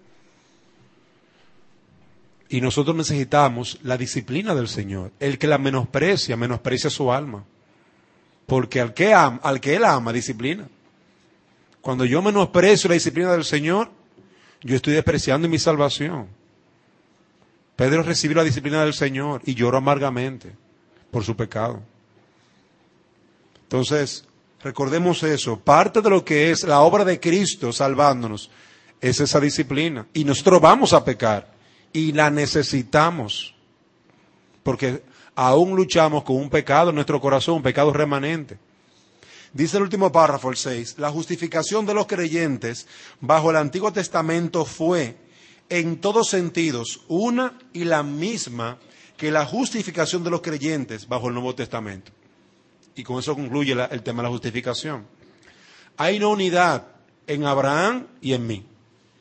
Y nosotros necesitamos la disciplina del Señor. El que la menosprecia su alma. Porque al que Él ama, disciplina. Cuando yo menosprecio la disciplina del Señor, yo estoy despreciando mi salvación. Pedro recibió la disciplina del Señor y lloró amargamente por su pecado. Entonces, recordemos eso. Parte de lo que es la obra de Cristo salvándonos es esa disciplina. Y nosotros vamos a pecar. Y la necesitamos. Porque aún luchamos con un pecado en nuestro corazón, un pecado remanente. Dice el último párrafo, el 6, la justificación de los creyentes bajo el Antiguo Testamento fue, en todos sentidos, una y la misma que la justificación de los creyentes bajo el Nuevo Testamento. Y con eso concluye el tema de la justificación. Hay una unidad en Abraham y en mí.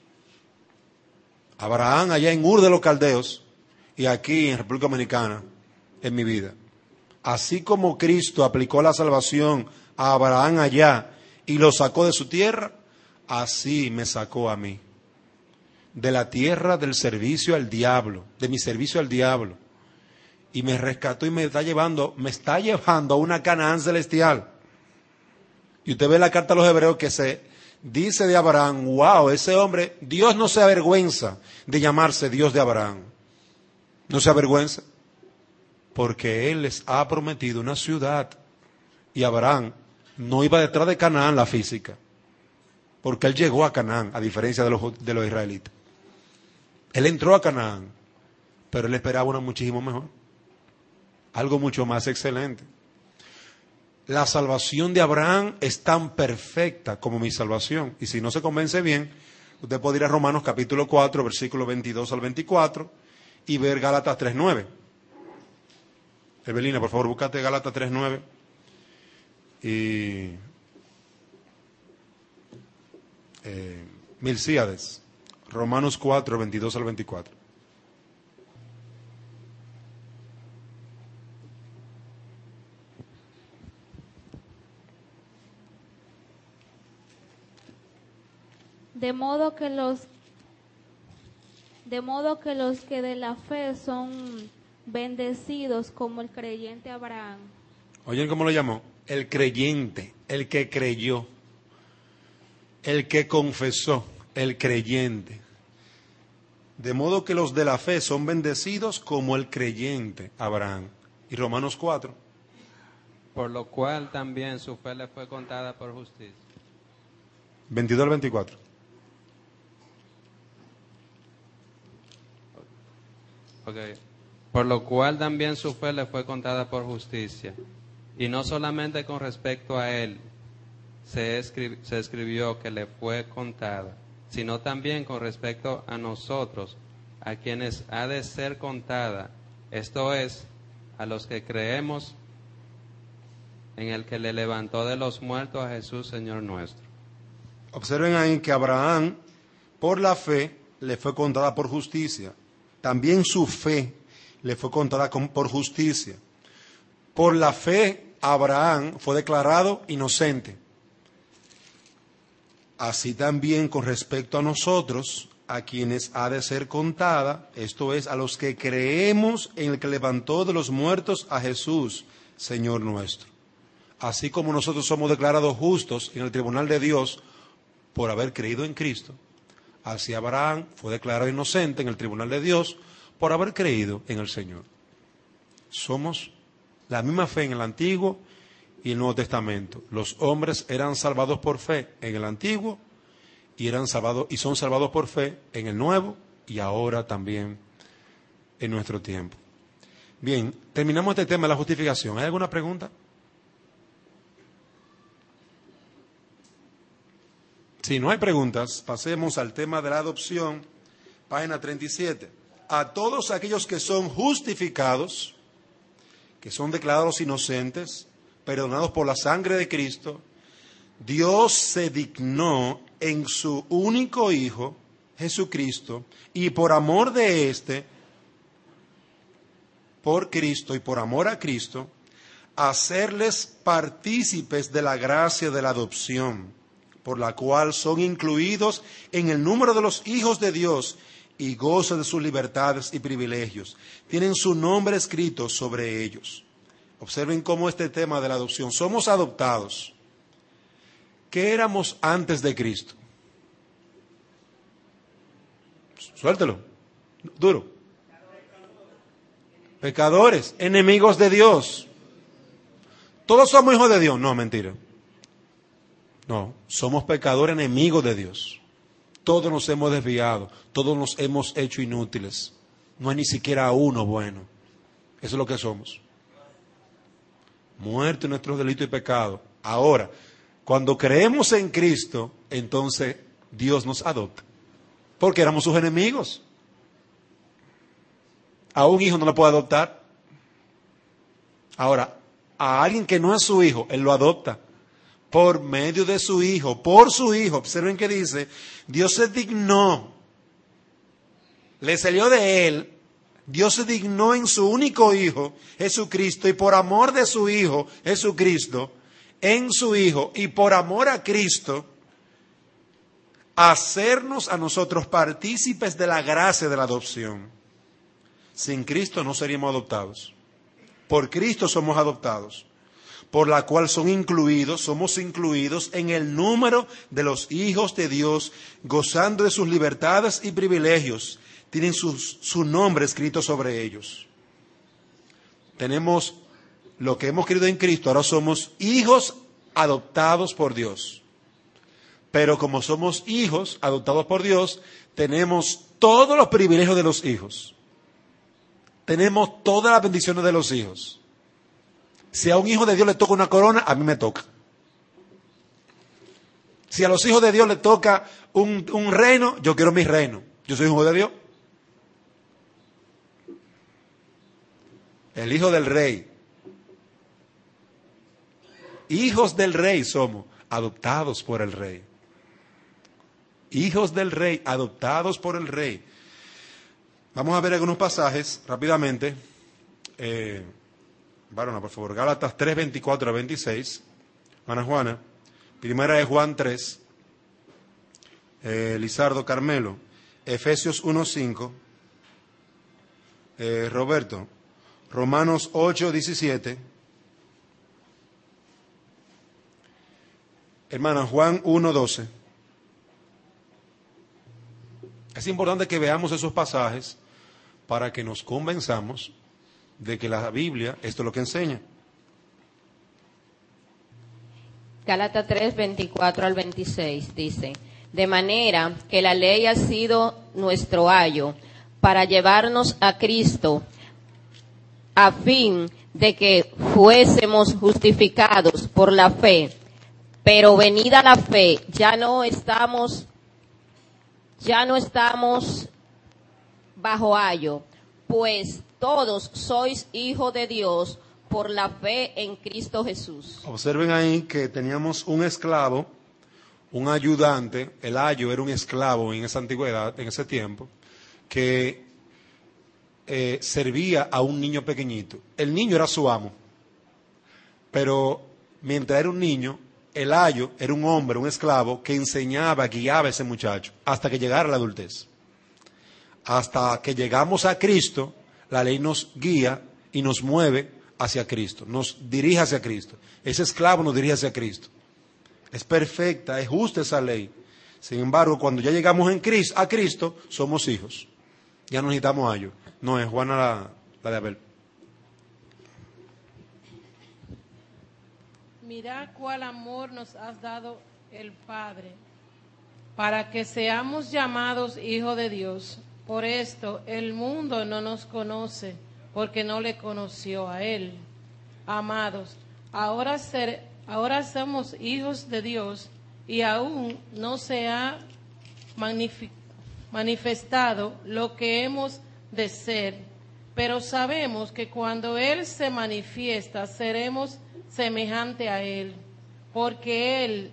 Abraham allá en Ur de los Caldeos y aquí en República Dominicana, en mi vida. Así como Cristo aplicó la salvación a Abraham allá y lo sacó de su tierra, así me sacó a mí. De la tierra del servicio al diablo, de mi servicio al diablo. Y me rescató y me está llevando a una Canaán celestial. Y usted ve la carta a los Hebreos que se dice de Abraham, wow, ese hombre, Dios no se avergüenza de llamarse Dios de Abraham. No se avergüenza. Porque Él les ha prometido una ciudad. Y Abraham no iba detrás de Canaán la física. Porque él llegó a Canaán, a diferencia de los israelitas. Él entró a Canaán, pero él esperaba una muchísimo mejor. Algo mucho más excelente. La salvación de Abraham es tan perfecta como mi salvación. Y si no se convence bien, usted puede ir a Romanos capítulo 4, versículos 22 al 24 y ver Gálatas 3:9. Evelina, por favor, búscate Gálatas 3:9 y Milcíades, Romanos 4, 22 al 24. De modo que los que de la fe son bendecidos como el creyente Abraham. ¿Oyen cómo lo llamó? El creyente, el que creyó, el que confesó, el creyente. De modo que los de la fe son bendecidos como el creyente Abraham. Y Romanos 4. Por lo cual también su fe le fue contada por justicia. 22 al 24. Okay. Por lo cual también su fe le fue contada por justicia. Y no solamente con respecto a él se escribió que le fue contada, sino también con respecto a nosotros, a quienes ha de ser contada, esto es, a los que creemos en el que le levantó de los muertos a Jesús, Señor nuestro. Observen ahí que Abraham, por la fe, le fue contada por justicia. También su fe le fue contada por justicia. Por la fe, Abraham fue declarado inocente. Así también con respecto a nosotros, a quienes ha de ser contada, esto es, a los que creemos en el que levantó de los muertos a Jesús, Señor nuestro. Así como nosotros somos declarados justos en el tribunal de Dios por haber creído en Cristo, así Abraham fue declarado inocente en el tribunal de Dios por haber creído en el Señor. Somos la misma fe en el Antiguo y el Nuevo Testamento. Los hombres eran salvados por fe en el Antiguo y son salvados por fe en el Nuevo y ahora también en nuestro tiempo. Bien, terminamos este tema de la justificación. ¿Hay alguna pregunta? Si no hay preguntas, pasemos al tema de la adopción, página 37. A todos aquellos que son justificados, que son declarados inocentes, perdonados por la sangre de Cristo, Dios se dignó en su único Hijo, Jesucristo, y por amor de éste, por Cristo y por amor a Cristo, hacerles partícipes de la gracia de la adopción, por la cual son incluidos en el número de los hijos de Dios y gozan de sus libertades y privilegios. Tienen su nombre escrito sobre ellos. Observen cómo este tema de la adopción. Somos adoptados. ¿Qué éramos antes de Cristo? Suéltelo. Duro. Pecadores, enemigos de Dios. ¿Todos somos hijos de Dios? No, mentira. No, somos pecadores enemigos de Dios. Todos nos hemos desviado, todos nos hemos hecho inútiles. No hay ni siquiera uno bueno. Eso es lo que somos. Muertos en nuestros delitos y pecados. Ahora, cuando creemos en Cristo, entonces Dios nos adopta. Porque éramos sus enemigos. A un hijo no lo puede adoptar. Ahora, a alguien que no es su hijo, Él lo adopta. Por medio de su hijo, por su hijo. Observen que dice, Dios se dignó. Le salió de Él. Dios se dignó en su único hijo, Jesucristo, y por amor de su hijo, Jesucristo, en su hijo, y por amor a Cristo, hacernos a nosotros partícipes de la gracia de la adopción. Sin Cristo no seríamos adoptados. Por Cristo somos adoptados, por la cual somos incluidos en el número de los hijos de Dios, gozando de sus libertades y privilegios. Tienen su nombre escrito sobre ellos. Tenemos lo que hemos creído en Cristo, ahora somos hijos adoptados por Dios. Pero como somos hijos adoptados por Dios, tenemos todos los privilegios de los hijos. Tenemos todas las bendiciones de los hijos. Si a un hijo de Dios le toca una corona, a mí me toca. Si a los hijos de Dios le toca un reino, yo quiero mi reino. Yo soy hijo de Dios. El hijo del rey. Hijos del rey somos, adoptados por el rey. Hijos del rey, adoptados por el rey. Vamos a ver algunos pasajes rápidamente. Varona, por favor. Gálatas 3, 24 a 26. Ana Juana. Primera de Juan 3. Lizardo Carmelo. Efesios 1, 5. Roberto. Romanos 8, 17. Hermana, Juan 1, 12. Es importante que veamos esos pasajes para que nos convenzamos de que la Biblia, esto es lo que enseña. Gálatas 3, 24 al 26 dice, de manera que la ley ha sido nuestro ayo para llevarnos a Cristo, a fin de que fuésemos justificados por la fe. Pero venida la fe, ya no estamos bajo ayo, pues todos sois hijos de Dios por la fe en Cristo Jesús. Observen ahí que teníamos un esclavo, un ayudante. El ayo era un esclavo en esa antigüedad, en ese tiempo, que servía a un niño pequeñito. El niño era su amo, pero mientras era un niño, el ayo era un hombre, un esclavo, que enseñaba, guiaba a ese muchacho hasta que llegara a la adultez. Hasta que llegamos a Cristo, la ley nos guía y nos mueve hacia Cristo, nos dirige hacia Cristo. Ese esclavo nos dirige hacia Cristo. Es perfecta, es justa esa ley. Sin embargo, cuando ya llegamos a Cristo, somos hijos. Ya no necesitamos ayo. No, es Juana la de Abel. Mirad cuál amor nos has dado el Padre, para que seamos llamados hijos de Dios. Por esto el mundo no nos conoce, porque no le conoció a Él. Amados, ahora somos hijos de Dios, y aún no se ha manifestado lo que hemos de ser, pero sabemos que cuando Él se manifiesta, seremos semejante a Él, porque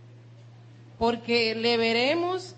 le veremos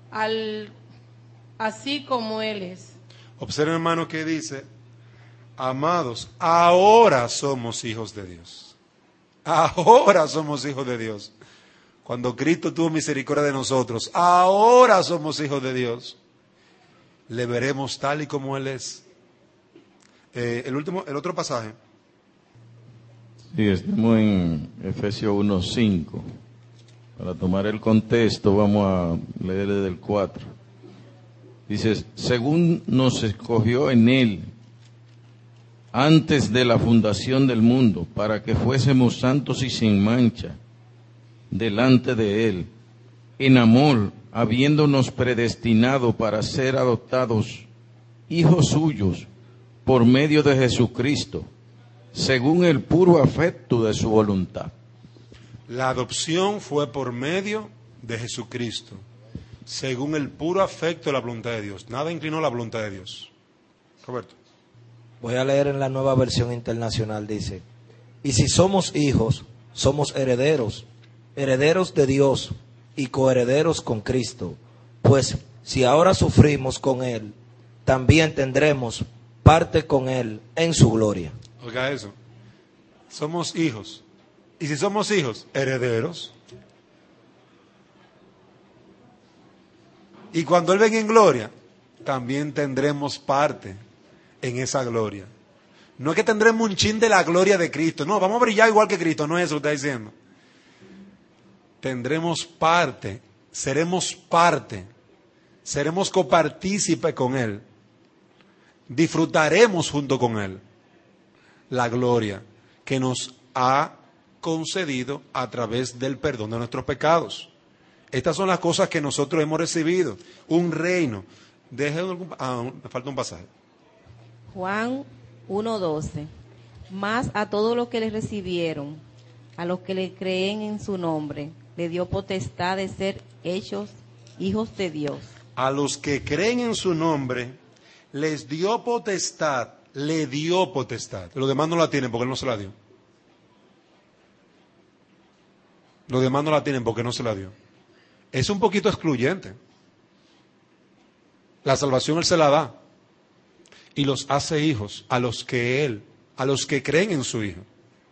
así como Él es. Observen, hermano, que dice, amados, ahora somos hijos de Dios. Ahora somos hijos de Dios. Cuando Cristo tuvo misericordia de nosotros, ahora somos hijos de Dios. Le veremos tal y como Él es. El otro pasaje. Sí, estamos en Efesios 1:5. Para tomar el contexto, vamos a leer desde el 4. Dice, según nos escogió en Él, antes de la fundación del mundo, para que fuésemos santos y sin mancha, delante de Él, en amor, habiéndonos predestinado para ser adoptados hijos suyos por medio de Jesucristo, según el puro afecto de su voluntad. La adopción fue por medio de Jesucristo, según el puro afecto de la voluntad de Dios. Nada inclinó la voluntad de Dios. Roberto. Voy a leer en la Nueva Versión Internacional, dice: y si somos hijos, somos herederos, herederos de Dios y coherederos con Cristo. Pues si ahora sufrimos con Él, también tendremos parte con Él en su gloria. Oiga eso. Somos hijos. Y si somos hijos, herederos. Y cuando Él venga en gloria, también tendremos parte en esa gloria. No es que tendremos un chin de la gloria de Cristo. No, vamos a brillar igual que Cristo. No es eso que está diciendo. Tendremos parte, seremos copartícipe con Él. Disfrutaremos junto con Él la gloria que nos ha concedido a través del perdón de nuestros pecados. Estas son las cosas que nosotros hemos recibido. Un reino. Me falta un pasaje. Juan 1:12. Mas a todos los que le recibieron, a los que le creen en su nombre, le dio potestad de ser hechos hijos de Dios. A los que creen en su nombre, les dio potestad, le dio potestad. Los demás no la tienen porque Él no se la dio. Los demás no la tienen porque no se la dio. Es un poquito excluyente. La salvación Él se la da. Y los hace hijos a los que creen en su Hijo.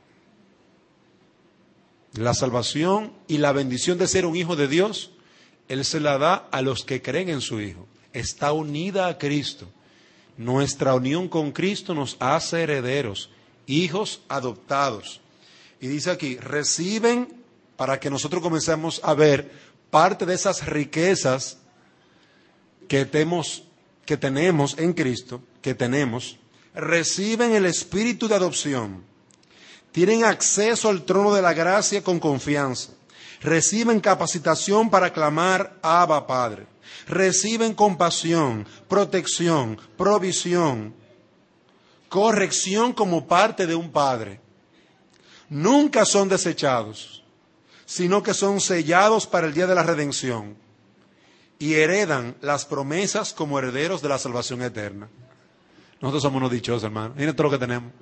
La salvación y la bendición de ser un hijo de Dios, Él se la da a los que creen en su Hijo. Está unida a Cristo. Nuestra unión con Cristo nos hace herederos, hijos adoptados. Y dice aquí, reciben, para que nosotros comencemos a ver parte de esas riquezas que tenemos en Cristo, reciben el espíritu de adopción. Tienen acceso al trono de la gracia con confianza. Reciben capacitación para clamar Abba Padre. Reciben compasión, protección, provisión, corrección como parte de un padre. Nunca son desechados, sino que son sellados para el día de la redención y heredan las promesas como herederos de la salvación eterna. Nosotros somos unos dichosos, hermano. Miren todo lo que tenemos.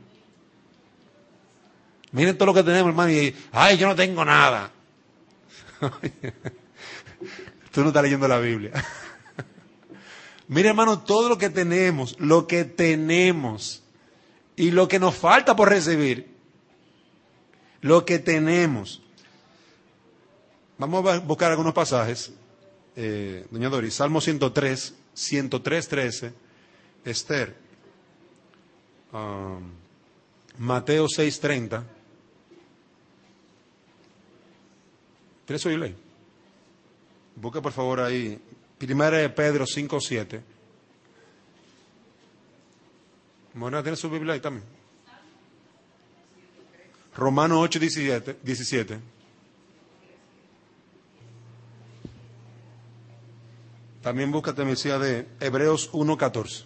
Miren todo lo que tenemos, hermano. Y, ay, yo no tengo nada. Tú no estás leyendo la Biblia. Mira, hermano, todo lo que tenemos y lo que nos falta por recibir, lo que tenemos. Vamos a buscar algunos pasajes, doña Doris. Salmo 103, 103:13, Esther, Mateo 6:30. ¿Tienes su Biblia? Busca por favor ahí, Primera de Pedro 5:7. Bueno, ¿tienes su Biblia ahí también? Romanos 8:17. También búscate, me decía, de Hebreos 1:14.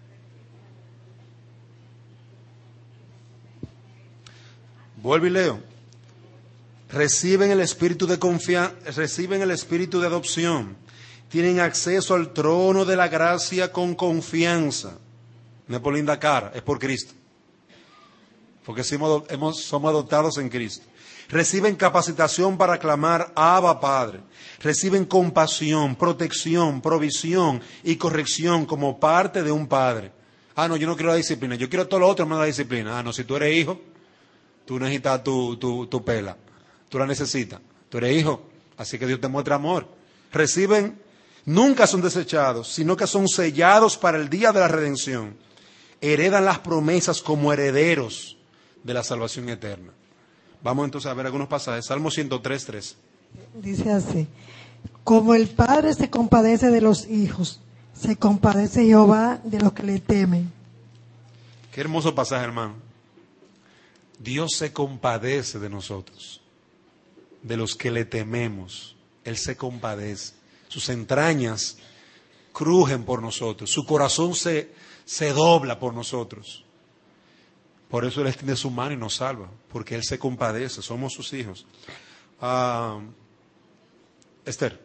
Vuelvo y leo. Reciben el espíritu de confianza, reciben el espíritu de adopción. Tienen acceso al trono de la gracia con confianza. No es por linda cara, es por Cristo. Porque somos adoptados en Cristo. Reciben capacitación para clamar Abba Padre. Reciben compasión, protección, provisión y corrección como parte de un padre. Ah, no, yo no quiero la disciplina, yo quiero todo lo otro menos la disciplina. Ah, no, si tú eres hijo, tú necesitas tu pela. Tú la necesitas. Tú eres hijo, así que Dios te muestra amor. Reciben, nunca son desechados, sino que son sellados para el día de la redención. Heredan las promesas como herederos de la salvación eterna. Vamos entonces a ver algunos pasajes. Salmo 103:3. Dice así: como el Padre se compadece de los hijos, se compadece Jehová de los que le temen. Qué hermoso pasaje, hermano. Dios se compadece de nosotros, de los que le tememos. Él se compadece. Sus entrañas crujen por nosotros. Su corazón se dobla por nosotros. Por eso Él extiende su mano y nos salva, porque Él se compadece. Somos sus hijos. Esther.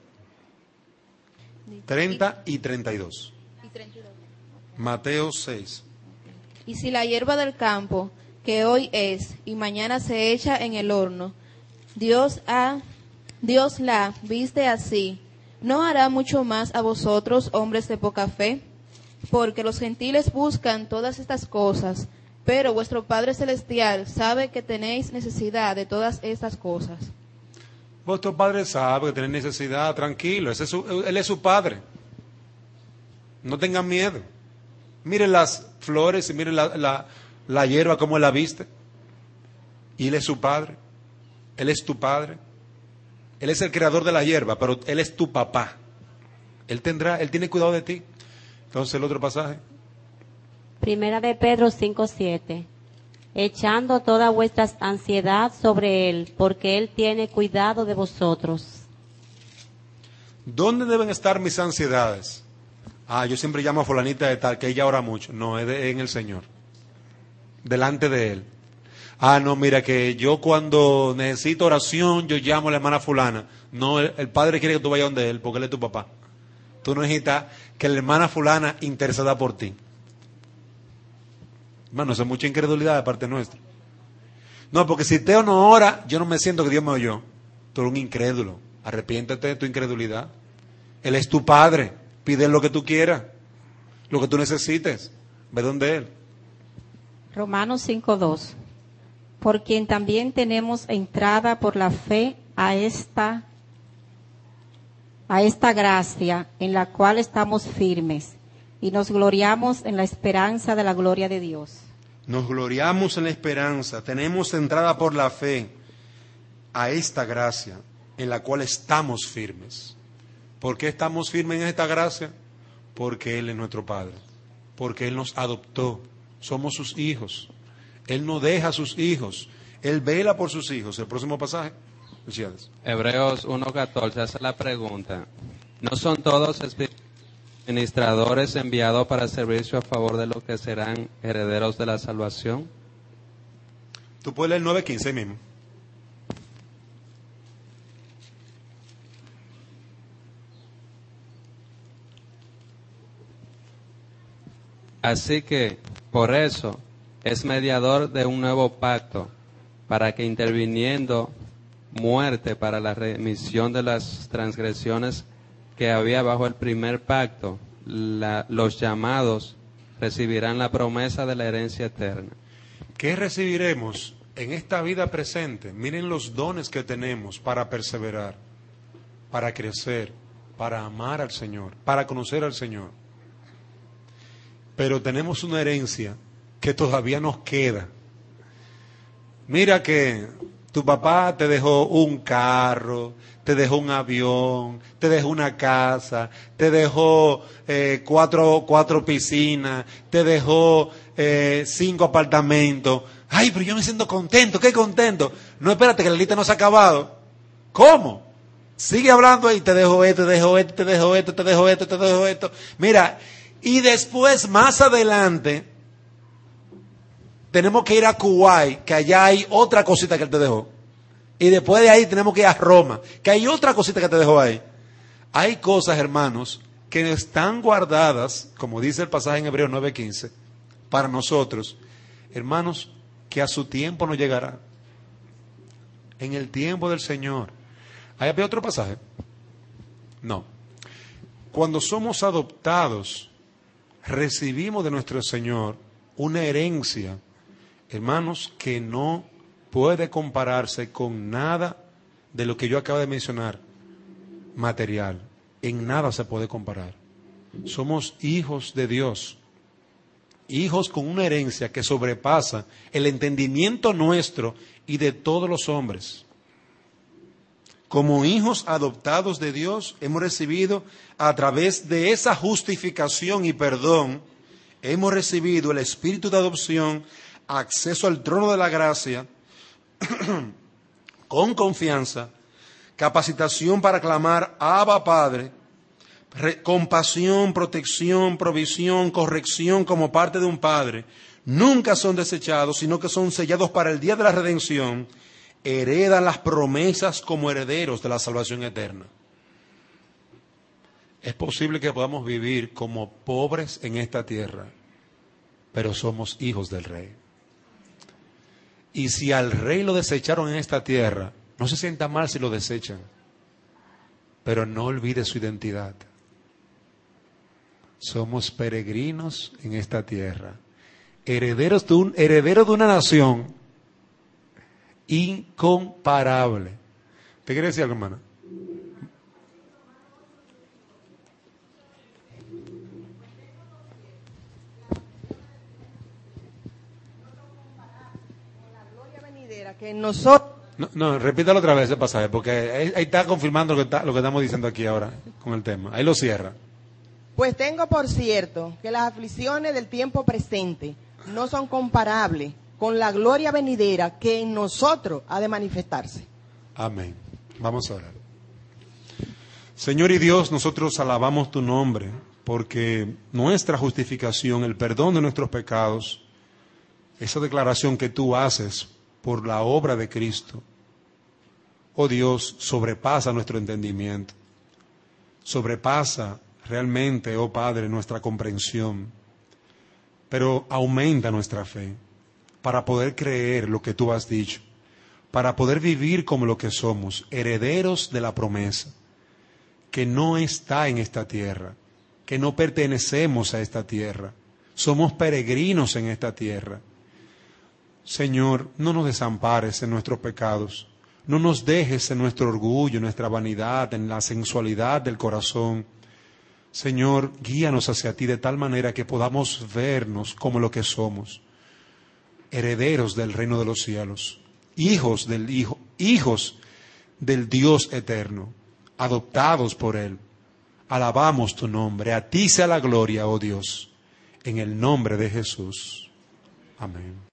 30 y 32. Mateo 6. Y si la hierba del campo, que hoy es y mañana se echa en el horno, Dios la viste así, ¿no hará mucho más a vosotros, hombres de poca fe? Porque los gentiles buscan todas estas cosas, pero vuestro Padre Celestial sabe que tenéis necesidad de todas estas cosas. Vuestro Padre sabe que tenéis necesidad, tranquilo, Él es su Padre. No tengan miedo. Miren las flores y miren la hierba como Él la viste. Y Él es su Padre. Él es tu Padre. Él es el creador de la hierba, pero Él es tu papá. Él tiene cuidado de ti. Entonces el otro pasaje. Primera de Pedro 5:7. Echando toda vuestra ansiedad sobre Él, porque Él tiene cuidado de vosotros. ¿Dónde deben estar mis ansiedades? Yo siempre llamo a fulanita de tal, que ella ora mucho. No, es en el Señor. Delante de Él. No, mira, que yo cuando necesito oración, yo llamo a la hermana fulana. No, el Padre quiere que tú vayas donde Él, porque Él es tu papá. Tú no necesitas que la hermana fulana interceda por ti. Hermano, eso es mucha incredulidad de parte nuestra. No, porque si Teo no ora, yo no me siento que Dios me oyó. Tú eres un incrédulo. Arrepiéntete de tu incredulidad. Él es tu Padre. Pide lo que tú quieras, lo que tú necesites. Ve donde Él. Romanos 5:2. Por quien también tenemos entrada por la fe a esta gracia en la cual estamos firmes y nos gloriamos en la esperanza de la gloria de Dios. Nos gloriamos en la esperanza, tenemos entrada por la fe a esta gracia en la cual estamos firmes. ¿Por qué estamos firmes en esta gracia? Porque Él es nuestro Padre, porque Él nos adoptó, somos sus hijos. Él no deja a sus hijos, Él vela por sus hijos. El próximo pasaje. Hebreos 1:14 hace la pregunta: ¿no son todos administradores enviados para servicio a favor de los que serán herederos de la salvación? Tú puedes leer 9:15 mismo. Así que, por eso, es mediador de un nuevo pacto, para que interviniendo muerte para la remisión de las transgresiones que había bajo el primer pacto, los llamados recibirán la promesa de la herencia eterna. ¿Qué recibiremos en esta vida presente? Miren los dones que tenemos para perseverar, para crecer, para amar al Señor, para conocer al Señor. Pero tenemos una herencia que todavía nos queda. Mira que tu papá te dejó un carro, te dejó un avión, te dejó una casa, te dejó cuatro piscinas, te dejó 5 apartamentos. Ay, pero yo me siento contento, qué contento. No, espérate, que la lista no se ha acabado. ¿Cómo? Sigue hablando ahí, te dejo esto, te dejo esto, te dejo esto, te dejo esto, te dejo esto. Mira, y después, más adelante, tenemos que ir a Kuwait, que allá hay otra cosita que Él te dejó. Y después de ahí tenemos que ir a Roma, que hay otra cosita que te dejó ahí. Hay cosas, hermanos, que están guardadas, como dice el pasaje en Hebreos 9:15, para nosotros, hermanos, que a su tiempo nos llegará. En el tiempo del Señor. ¿Hay otro pasaje? No. Cuando somos adoptados, recibimos de nuestro Señor una herencia, hermanos, que no puede compararse con nada de lo que yo acabo de mencionar, material. En nada se puede comparar. Somos hijos de Dios, hijos con una herencia que sobrepasa el entendimiento nuestro y de todos los hombres. Como hijos adoptados de Dios, hemos recibido a través de esa justificación y perdón, hemos recibido el espíritu de adopción, acceso al trono de la gracia, con confianza, capacitación para clamar Abba Padre, compasión, protección, provisión, corrección como parte de un padre. Nunca son desechados, sino que son sellados para el día de la redención heredan las promesas como herederos de la salvación eterna. Es posible que podamos vivir como pobres en esta tierra, pero somos hijos del Rey. Y si al Rey lo desecharon en esta tierra, no se sienta mal si lo desechan, pero no olvide su identidad. Somos peregrinos en esta tierra, herederos de una nación incomparable. ¿Te quiere decir algo, hermana? Que nosotros... No, repítalo otra vez ese pasaje, porque ahí está confirmando lo que estamos diciendo aquí ahora con el tema. Ahí lo cierra. Pues tengo por cierto que las aflicciones del tiempo presente no son comparables con la gloria venidera que en nosotros ha de manifestarse. Amén. Vamos a orar. Señor y Dios, nosotros alabamos tu nombre, porque nuestra justificación, el perdón de nuestros pecados, esa declaración que tú haces por la obra de Cristo, oh Dios, sobrepasa nuestro entendimiento, sobrepasa realmente, oh Padre, nuestra comprensión, pero aumenta nuestra fe para poder creer lo que tú has dicho, para poder vivir como lo que somos, herederos de la promesa, que no está en esta tierra, que no pertenecemos a esta tierra, somos peregrinos en esta tierra. Señor, no nos desampares en nuestros pecados, no nos dejes en nuestro orgullo, en nuestra vanidad, en la sensualidad del corazón. Señor, guíanos hacia ti de tal manera que podamos vernos como lo que somos, herederos del reino de los cielos, hijos del Dios eterno, adoptados por Él. Alabamos tu nombre, a ti sea la gloria, oh Dios, en el nombre de Jesús. Amén.